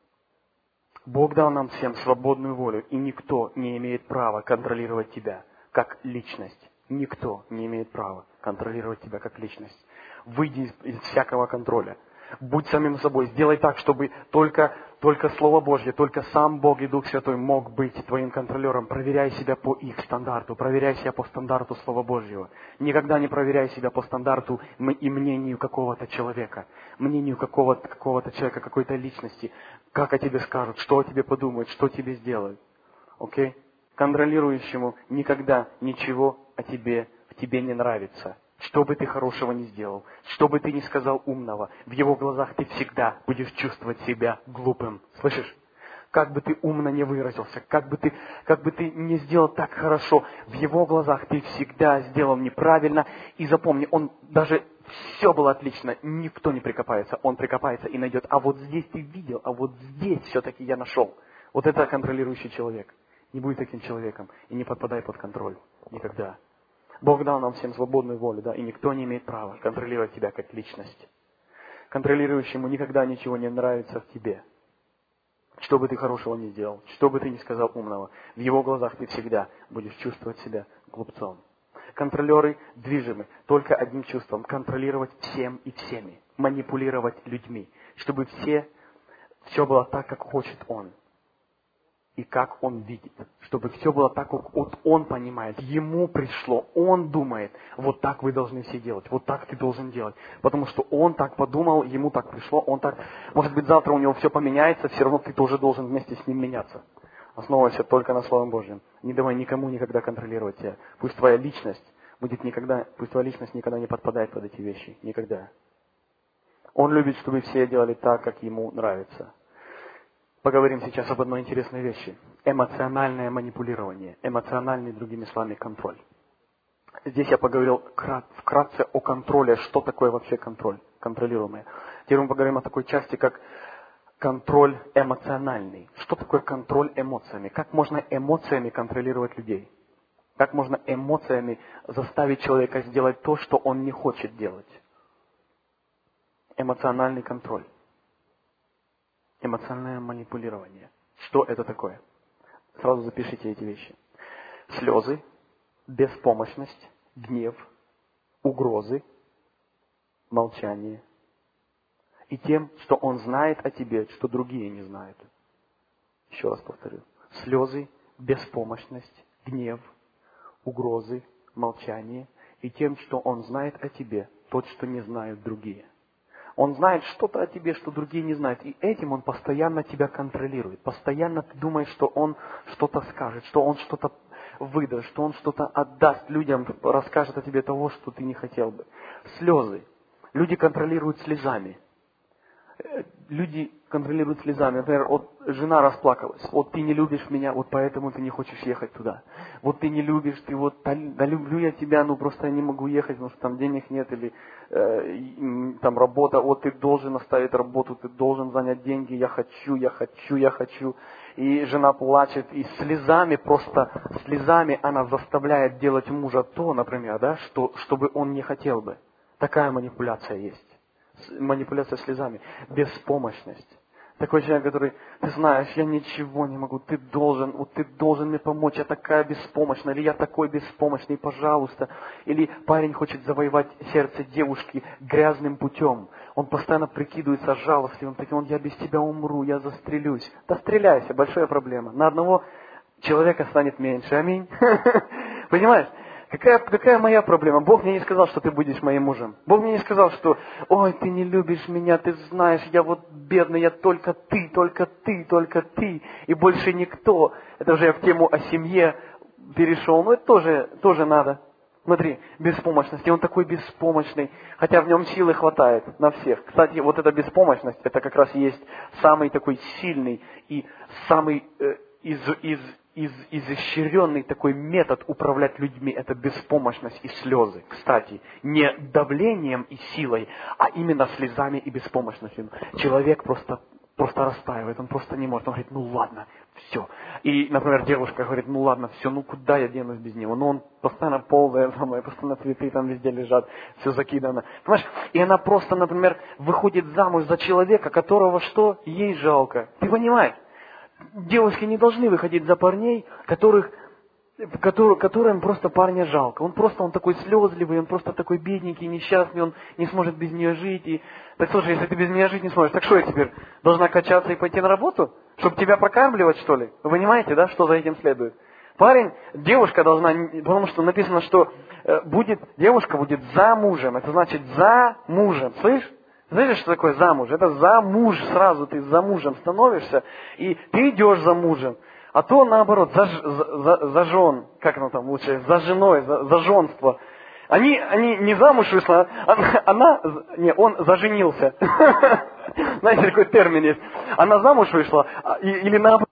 Бог дал нам всем свободную волю, и никто не имеет права контролировать тебя как личность. Никто не имеет права контролировать тебя как личность. Выйди из, из всякого контроля. Будь самим собой. Сделай так, чтобы только, только Слово Божье, только сам Бог и Дух Святой мог быть твоим контролером. Проверяй себя по их стандарту. Проверяй себя по стандарту Слова Божьего. Никогда не проверяй себя по стандарту и мнению какого-то человека. Мнению какого-то, какого-то человека, какой-то личности. Как о тебе скажут, что о тебе подумают, что тебе сделают. Окей? Контролирующему никогда ничего о тебе, в тебе не нравится. Что бы ты хорошего ни сделал, что бы ты ни сказал умного, в его глазах ты всегда будешь чувствовать себя глупым. Слышишь? Как бы ты умно не выразился, как бы ты, как бы ты не сделал так хорошо, в его глазах ты всегда сделал неправильно. И запомни, он даже все было отлично, никто не прикопается, он прикопается и найдет. А вот здесь ты видел, а вот здесь все-таки я нашел. Вот это контролирующий человек. Не будь таким человеком и не подпадай под контроль. Никогда. Бог дал нам всем свободную волю, да, и никто не имеет права контролировать тебя как личность. Контролирующему никогда ничего не нравится в тебе. Что бы ты хорошего ни сделал, что бы ты ни сказал умного, в его глазах ты всегда будешь чувствовать себя глупцом. Контролеры движимы только одним чувством – контролировать всем и всеми, манипулировать людьми, чтобы все, все было так, как хочет он. И как он видит, чтобы все было так, как вот он понимает, ему пришло, он думает, вот так вы должны все делать, вот так ты должен делать. Потому что он так подумал, ему так пришло, он так, может быть, завтра у него все поменяется, все равно ты тоже должен вместе с ним меняться. Основывайся только на Слове Божьем. Не давай никому никогда контролировать тебя. Пусть твоя личность будет никогда, пусть твоя личность никогда не подпадает под эти вещи. Никогда. Он любит, чтобы все делали так, как ему нравится. Поговорим сейчас об одной интересной вещи. Эмоциональное манипулирование. Эмоциональный, другими словами, контроль. Здесь я поговорил вкратце о контроле. Что такое вообще контроль? Контролируемое. Теперь мы поговорим о такой части, как контроль эмоциональный. Что такое контроль эмоциями? Как можно эмоциями контролировать людей? Как можно эмоциями заставить человека сделать то, что он не хочет делать? Эмоциональный контроль. Эмоциональное манипулирование. Что это такое? Сразу запишите эти вещи. Слезы, беспомощность, гнев, угрозы, молчание. И тем, что он знает о тебе, что другие не знают. Еще раз повторю. Слезы, беспомощность, гнев, угрозы, молчание. И тем, что он знает о тебе, то, что не знают другие. Он знает что-то о тебе, что другие не знают. И этим он постоянно тебя контролирует. Постоянно ты думаешь, что он что-то скажет, что он что-то выдаст, что он что-то отдаст людям, расскажет о тебе того, что ты не хотел бы. Слезы. Люди контролируют слезами. Люди контролируют слезами. Например, вот жена расплакалась. Вот ты не любишь меня, вот поэтому ты не хочешь ехать туда. Вот ты не любишь, ты вот, да, да люблю я тебя, но просто я не могу ехать, потому что там денег нет, или э, там работа, вот ты должен оставить работу, ты должен занять деньги, я хочу, я хочу, я хочу. И жена плачет, и слезами, просто слезами она заставляет делать мужа то, например, да, что, чтобы он не хотел бы. Такая манипуляция есть. Манипуляция слезами. Беспомощность. Такой человек, который, ты знаешь, я ничего не могу, ты должен, вот ты должен мне помочь, я такая беспомощная, или я такой беспомощный, пожалуйста. Или парень хочет завоевать сердце девушки грязным путем. Он постоянно прикидывается жалостливым, таким, он, я без тебя умру, я застрелюсь. Да стреляйся, большая проблема. На одного человека станет меньше. Аминь. Понимаешь? Какая, какая моя проблема? Бог мне не сказал, что ты будешь моим мужем. Бог мне не сказал, что, ой, ты не любишь меня, ты знаешь, я вот бедный, я только ты, только ты, только ты, и больше никто. Это уже я в тему о семье перешел, но это тоже, тоже надо. Смотри, беспомощность, и он такой беспомощный, хотя в нем силы хватает на всех. Кстати, вот эта беспомощность, это как раз есть самый такой сильный и самый э, из, из из, изощренный такой метод управлять людьми – это беспомощность и слезы. Кстати, не давлением и силой, а именно слезами и беспомощностью. Человек просто, просто растаивает, он просто не может. Он говорит, ну ладно, все. И, например, девушка говорит, ну ладно, все, ну куда я денусь без него? Ну он постоянно ползает за мной, постоянно цветы там везде лежат, все закидано. Понимаешь? И она просто, например, выходит замуж за человека, которого что? Ей жалко. Ты понимаешь? Девушки не должны выходить за парней, которых, который, которым просто парня жалко. Он просто, он такой слезливый, он просто такой бедненький, несчастный, он не сможет без нее жить. И... Так слушай, если ты без меня жить не сможешь, так что я теперь должна качаться и пойти на работу? Чтобы тебя прокармливать, что ли? Вы понимаете, да, что за этим следует? Парень, девушка должна, потому что написано, что будет, девушка будет за мужем. Это значит за мужем. Слышишь? Знаете, что такое замуж? Это за муж, сразу ты за мужем становишься, и ты идешь за мужем. А то, наоборот, за, за, за жен, как оно там лучше, за женой, за, за женство. Они, они не замуж вышла, она, она, не, он заженился. Знаете, такой термин есть. Она замуж вышла, или наоборот.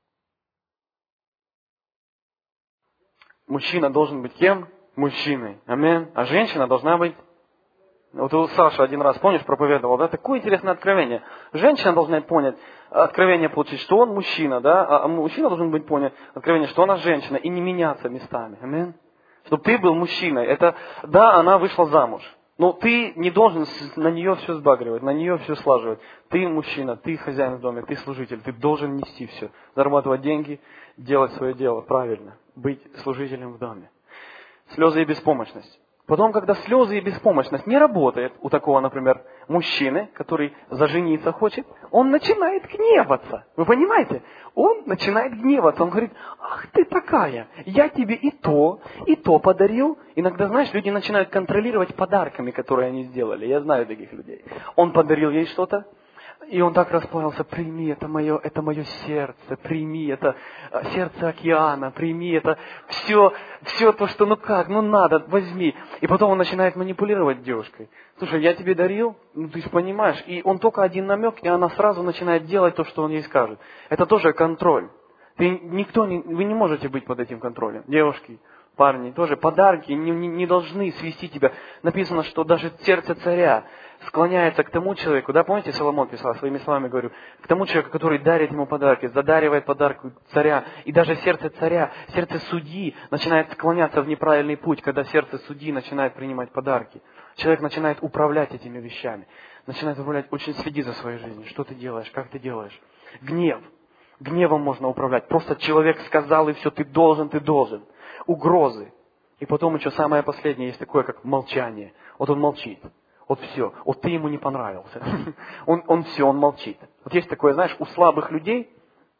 Мужчина должен быть кем? Мужчиной. Аминь. А женщина должна быть... Вот у Саши один раз, помнишь, проповедовал, да? Такое интересное откровение. Женщина должна понять, откровение получить, что он мужчина, да? А мужчина должен быть понять, откровение, что она женщина, и не меняться местами. Аминь. Чтобы ты был мужчиной. Это, да, она вышла замуж. Но ты не должен на нее все сбагривать, на нее все слаживать. Ты мужчина, ты хозяин в доме, ты служитель, ты должен нести все. Зарабатывать деньги, делать свое дело правильно. Быть служителем в доме. Слезы и беспомощность. Потом, когда слезы и беспомощность не работает у такого, например, мужчины, который зажениться хочет, он начинает гневаться. Вы понимаете? Он начинает гневаться. Он говорит, ах ты такая, я тебе и то, и то подарил. Иногда, знаешь, люди начинают контролировать подарками, которые они сделали. Я знаю таких людей. Он подарил ей что-то, и он так расплавился, прими, это мое, это мое сердце, прими, это сердце океана, прими, это все, все то, что, ну как, ну надо, возьми. И потом он начинает манипулировать девушкой. Слушай, я тебе дарил, ну ты же понимаешь, и он только один намек, и она сразу начинает делать то, что он ей скажет. Это тоже контроль. Ты, никто не, вы не можете быть под этим контролем. Девушки, парни, тоже подарки не, не, не должны свести тебя. Написано, что даже сердце царя склоняется к тому человеку, да, помните, Соломон писал, своими словами говорю, к тому человеку, который дарит ему подарки, задаривает подарку царя, и даже сердце царя, сердце судьи начинает склоняться в неправильный путь, когда сердце судьи начинает принимать подарки. Человек начинает управлять этими вещами, начинает управлять, очень следи за своей жизнью, что ты делаешь, как ты делаешь. Гнев. Гневом можно управлять. Просто человек сказал, и все, ты должен, ты должен. Угрозы. И потом еще самое последнее, есть такое, как молчание. Вот он молчит. Вот все. Вот ты ему не понравился. Он, он все, он молчит. Вот есть такое, знаешь, у слабых людей,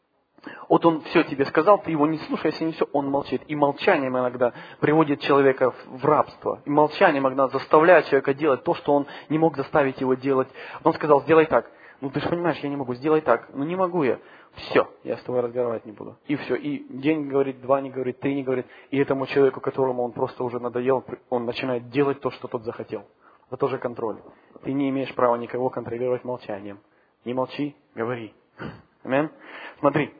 вот он все тебе сказал, ты его не слушаешь, если не все, он молчит. И молчанием иногда приводит человека в рабство. И молчанием иногда заставляет человека делать то, что он не мог заставить его делать. Он сказал, сделай так. Ну ты же понимаешь, я не могу, сделай так. Ну не могу я. Все, я с тобой разговаривать не буду. И все. И день говорит, два не говорит, три не говорит. И этому человеку, которому он просто уже надоел, он начинает делать то, что тот захотел. Это тоже контроль. Ты не имеешь права никого контролировать молчанием. Не молчи, говори. Аминь. Смотри.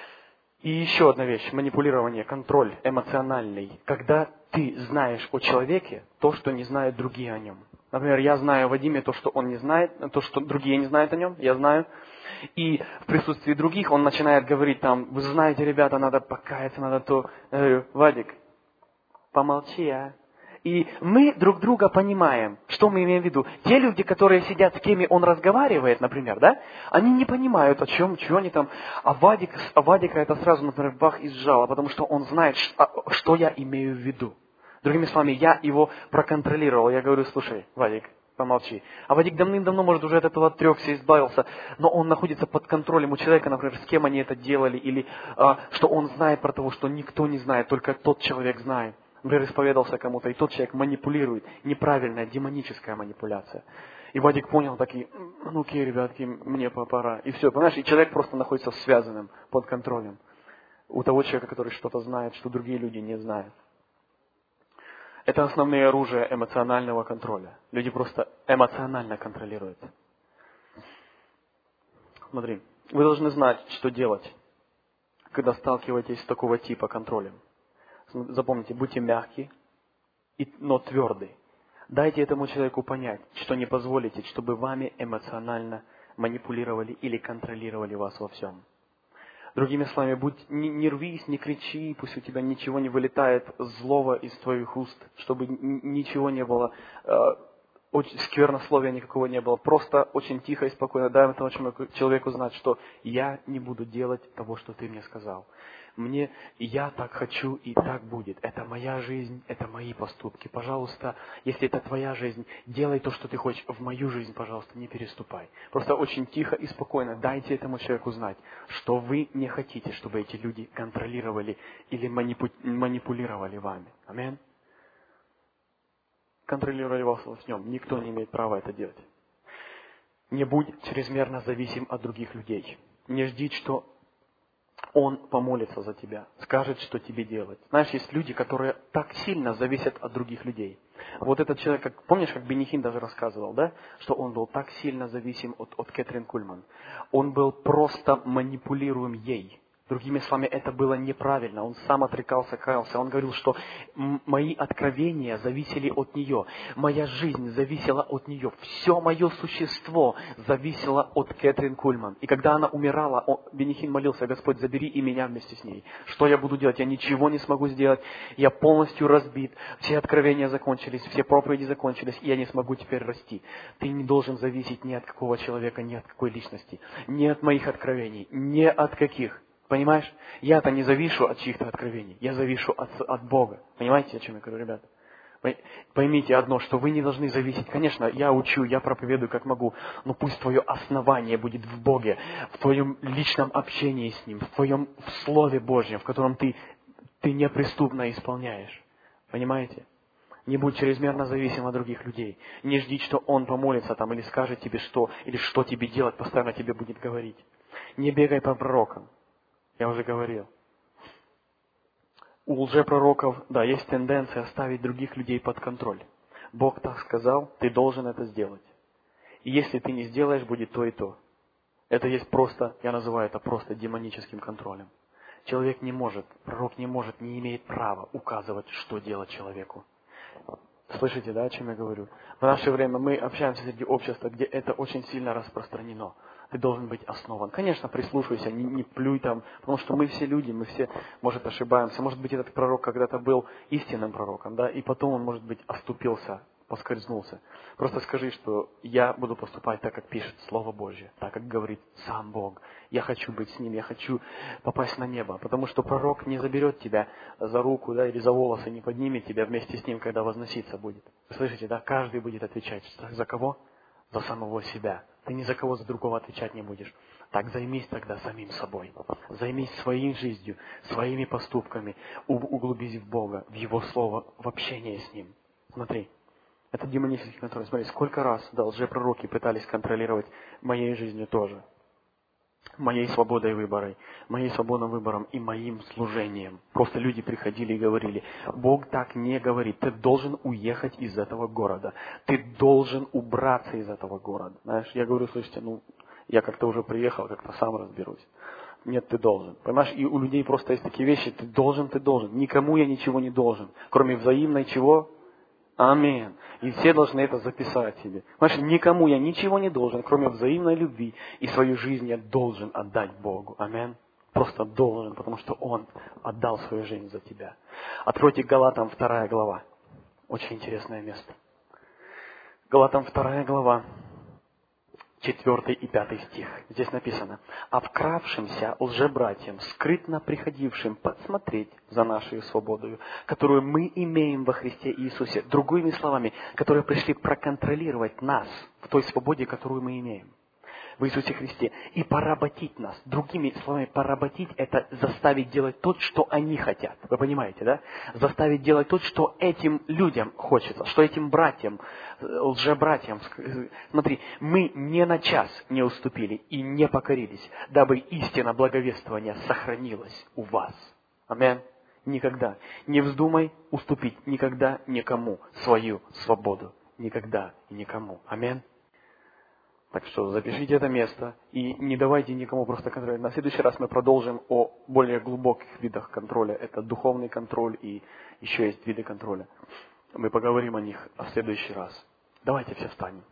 И еще одна вещь. Манипулирование, контроль эмоциональный. Когда ты знаешь о человеке то, что не знают другие о нем. Например, я знаю о Вадиме то, что он не знает, то, что другие не знают о нем, я знаю. И в присутствии других он начинает говорить там, вы знаете, ребята, надо покаяться, надо то. Я говорю, Вадик, помолчи, а. И мы друг друга понимаем, что мы имеем в виду. Те люди, которые сидят, с кем он разговаривает, например, да, они не понимают, о чем, что они там. А, Вадик, а Вадика это сразу, например, бах и сжало, потому что он знает, что я имею в виду. Другими словами, я его проконтролировал. Я говорю, слушай, Вадик, помолчи. А Вадик давным-давно, может, уже от этого отрекся, избавился, но он находится под контролем у человека, например, с кем они это делали, или а, что он знает про того, что никто не знает, только тот человек знает. Например, исповедался кому-то, и тот человек манипулирует. Неправильная, демоническая манипуляция. И Вадик понял, такие, ну окей, ребятки, мне пора. И все, понимаешь, и человек просто находится связанным, под контролем. У того человека, который что-то знает, что другие люди не знают. Это основные оружия эмоционального контроля. Люди просто эмоционально контролируют. Смотри, вы должны знать, что делать. когда сталкиваетесь с такого типа контролем. Запомните, будьте мягкие, но твердые. Дайте этому человеку понять, что не позволите, чтобы вами эмоционально манипулировали или контролировали вас во всем. Другими словами, будь, не, не рвись, не кричи, пусть у тебя ничего не вылетает злого из твоих уст, чтобы ничего не было, э, очень, сквернословия никакого не было. Просто очень тихо и спокойно дай этому человеку знать, что я не буду делать того, что ты мне сказал. Мне, я так хочу, и так будет. Это моя жизнь, это мои поступки. Пожалуйста, если это твоя жизнь, делай то, что ты хочешь. В мою жизнь, пожалуйста, не переступай. Просто очень тихо и спокойно дайте этому человеку знать, что вы не хотите, чтобы эти люди контролировали или манипу- манипулировали вами. Аминь. Контролировали вас во всем. Никто не имеет права это делать. Не будь чрезмерно зависим от других людей. Не жди, что Он помолится за тебя, скажет, что тебе делать. Знаешь, есть люди, которые так сильно зависят от других людей. Вот этот человек, как, помнишь, как Бенихин даже рассказывал, да? Что он был так сильно зависим от, от Кэтрин Кульман. Он был просто манипулируем ей. Другими словами, это было неправильно. Он сам отрекался, каялся. Он говорил, что мои откровения зависели от нее. Моя жизнь зависела от нее. Все мое существо зависело от Кэтрин Кульман. И когда она умирала, он, Бенихин молился: Господь, забери и меня вместе с ней. Что я буду делать? Я ничего не смогу сделать. Я полностью разбит. Все откровения закончились, все проповеди закончились, и я не смогу теперь расти. Ты не должен зависеть ни от какого человека, ни от какой личности. Ни от моих откровений, ни от каких. Понимаешь? Я-то не завишу от чьих-то откровений. Я завишу от, от Бога. Понимаете, о чем я говорю, ребята? Поймите одно, что вы не должны зависеть. Конечно, я учу, я проповедую как могу, но пусть твое основание будет в Боге, в твоем личном общении с Ним, в твоем в Слове Божьем, в котором ты, ты неприступно исполняешь. Понимаете? Не будь чрезмерно зависим от других людей. Не жди, что Он помолится там или скажет тебе что, или что тебе делать, постоянно тебе будет говорить. Не бегай по пророкам. Я уже говорил. У лжепророков, да, есть тенденция ставить других людей под контроль. Бог так сказал, ты должен это сделать. И если ты не сделаешь, будет то и то. Это есть просто, я называю это просто демоническим контролем. Человек не может, пророк не может, не имеет права указывать, что делать человеку. Слышите, да, о чем я говорю? В наше время мы общаемся среди общества, где это очень сильно распространено. Ты должен быть основан. Конечно, прислушивайся, не, не плюй там, потому что мы все люди, мы все, может, ошибаемся. Может быть, этот пророк когда-то был истинным пророком, да, и потом он, может быть, оступился, поскользнулся. Просто скажи, что я буду поступать так, как пишет Слово Божье, так, как говорит сам Бог. Я хочу быть с Ним, я хочу попасть на небо, потому что пророк не заберет тебя за руку, да, или за волосы, не поднимет тебя вместе с Ним, когда возноситься будет. Вы слышите, да, каждый будет отвечать. За кого? За самого себя. Ты ни за кого, за другого отвечать не будешь. Так займись тогда самим собой. Займись своей жизнью, своими поступками. Углубись в Бога, в Его Слово, в общение с Ним. Смотри, это демонический контроль. Смотри, сколько раз, да, лжепророки пытались контролировать моей жизнью тоже. Моей свободой выбора, моей свободным выбором и моим служением. Просто люди приходили и говорили: Бог так не говорит, ты должен уехать из этого города, ты должен убраться из этого города. Знаешь, я говорю: слушайте, ну, я как-то уже приехал, как-то сам разберусь. Нет, ты должен. Понимаешь, и у людей просто есть такие вещи: ты должен, ты должен. Никому я ничего не должен, кроме взаимной чего? Аминь. И все должны это записать себе. Понимаешь, никому я ничего не должен, кроме взаимной любви. И свою жизнь я должен отдать Богу. Аминь. Просто должен, потому что Он отдал свою жизнь за тебя. Откройте Галатам вторая глава. Очень интересное место. Галатам вторая глава. четвёртый и пятый стих. Здесь написано: «А вкравшимся лжебратьям, скрытно приходившим подсмотреть за нашей свободою, которую мы имеем во Христе Иисусе», другими словами, которые пришли проконтролировать нас в той свободе, которую мы имеем в Иисусе Христе, и поработить нас. Другими словами, поработить – это заставить делать то, что они хотят. Вы понимаете, да? Заставить делать то, что этим людям хочется, что этим братьям, лжебратьям. Смотри, мы ни на час не уступили и не покорились, дабы истина благовествования сохранилась у вас. Аминь. Никогда. Не вздумай уступить никогда никому свою свободу. Никогда и никому. Аминь. Так что запишите это место и не давайте никому просто контролировать. На следующий раз мы продолжим о более глубоких видах контроля. Это духовный контроль и еще есть виды контроля. Мы поговорим о них в следующий раз. Давайте все встанем.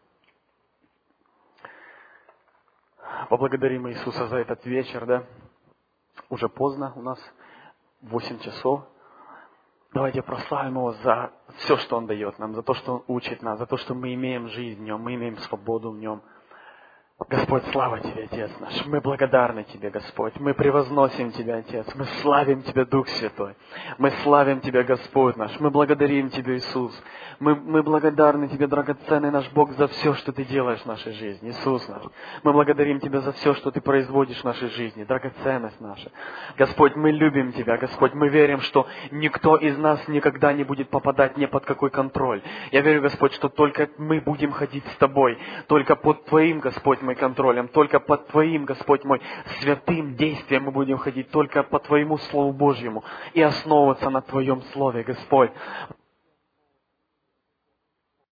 Поблагодарим Иисуса за этот вечер, да? Уже поздно, у нас восемь часов. Давайте прославим Его за все, что Он дает нам, за то, что Он учит нас, за то, что мы имеем жизнь в Нем, мы имеем свободу в Нем. Господь, слава Тебе, Отец наш. Мы благодарны Тебе, Господь. Мы превозносим Тебя, Отец. Мы славим Тебя, Дух Святой. Мы славим Тебя, Господь наш. Мы благодарим Тебя, Иисус. Мы, мы благодарны Тебе, драгоценный наш Бог, за все, что Ты делаешь в нашей жизни, Иисус наш. Мы благодарим Тебя за все, что Ты производишь в нашей жизни, драгоценность наша. Господь, мы любим Тебя, Господь. Мы верим, что никто из нас никогда не будет попадать ни под какой контроль. Я верю, Господь, что только мы будем ходить с Тобой, только под Твоим, Господь, мой контролем, только под Твоим, Господь мой, святым действием мы будем ходить, только по Твоему Слову Божьему и основываться на Твоем Слове, Господь.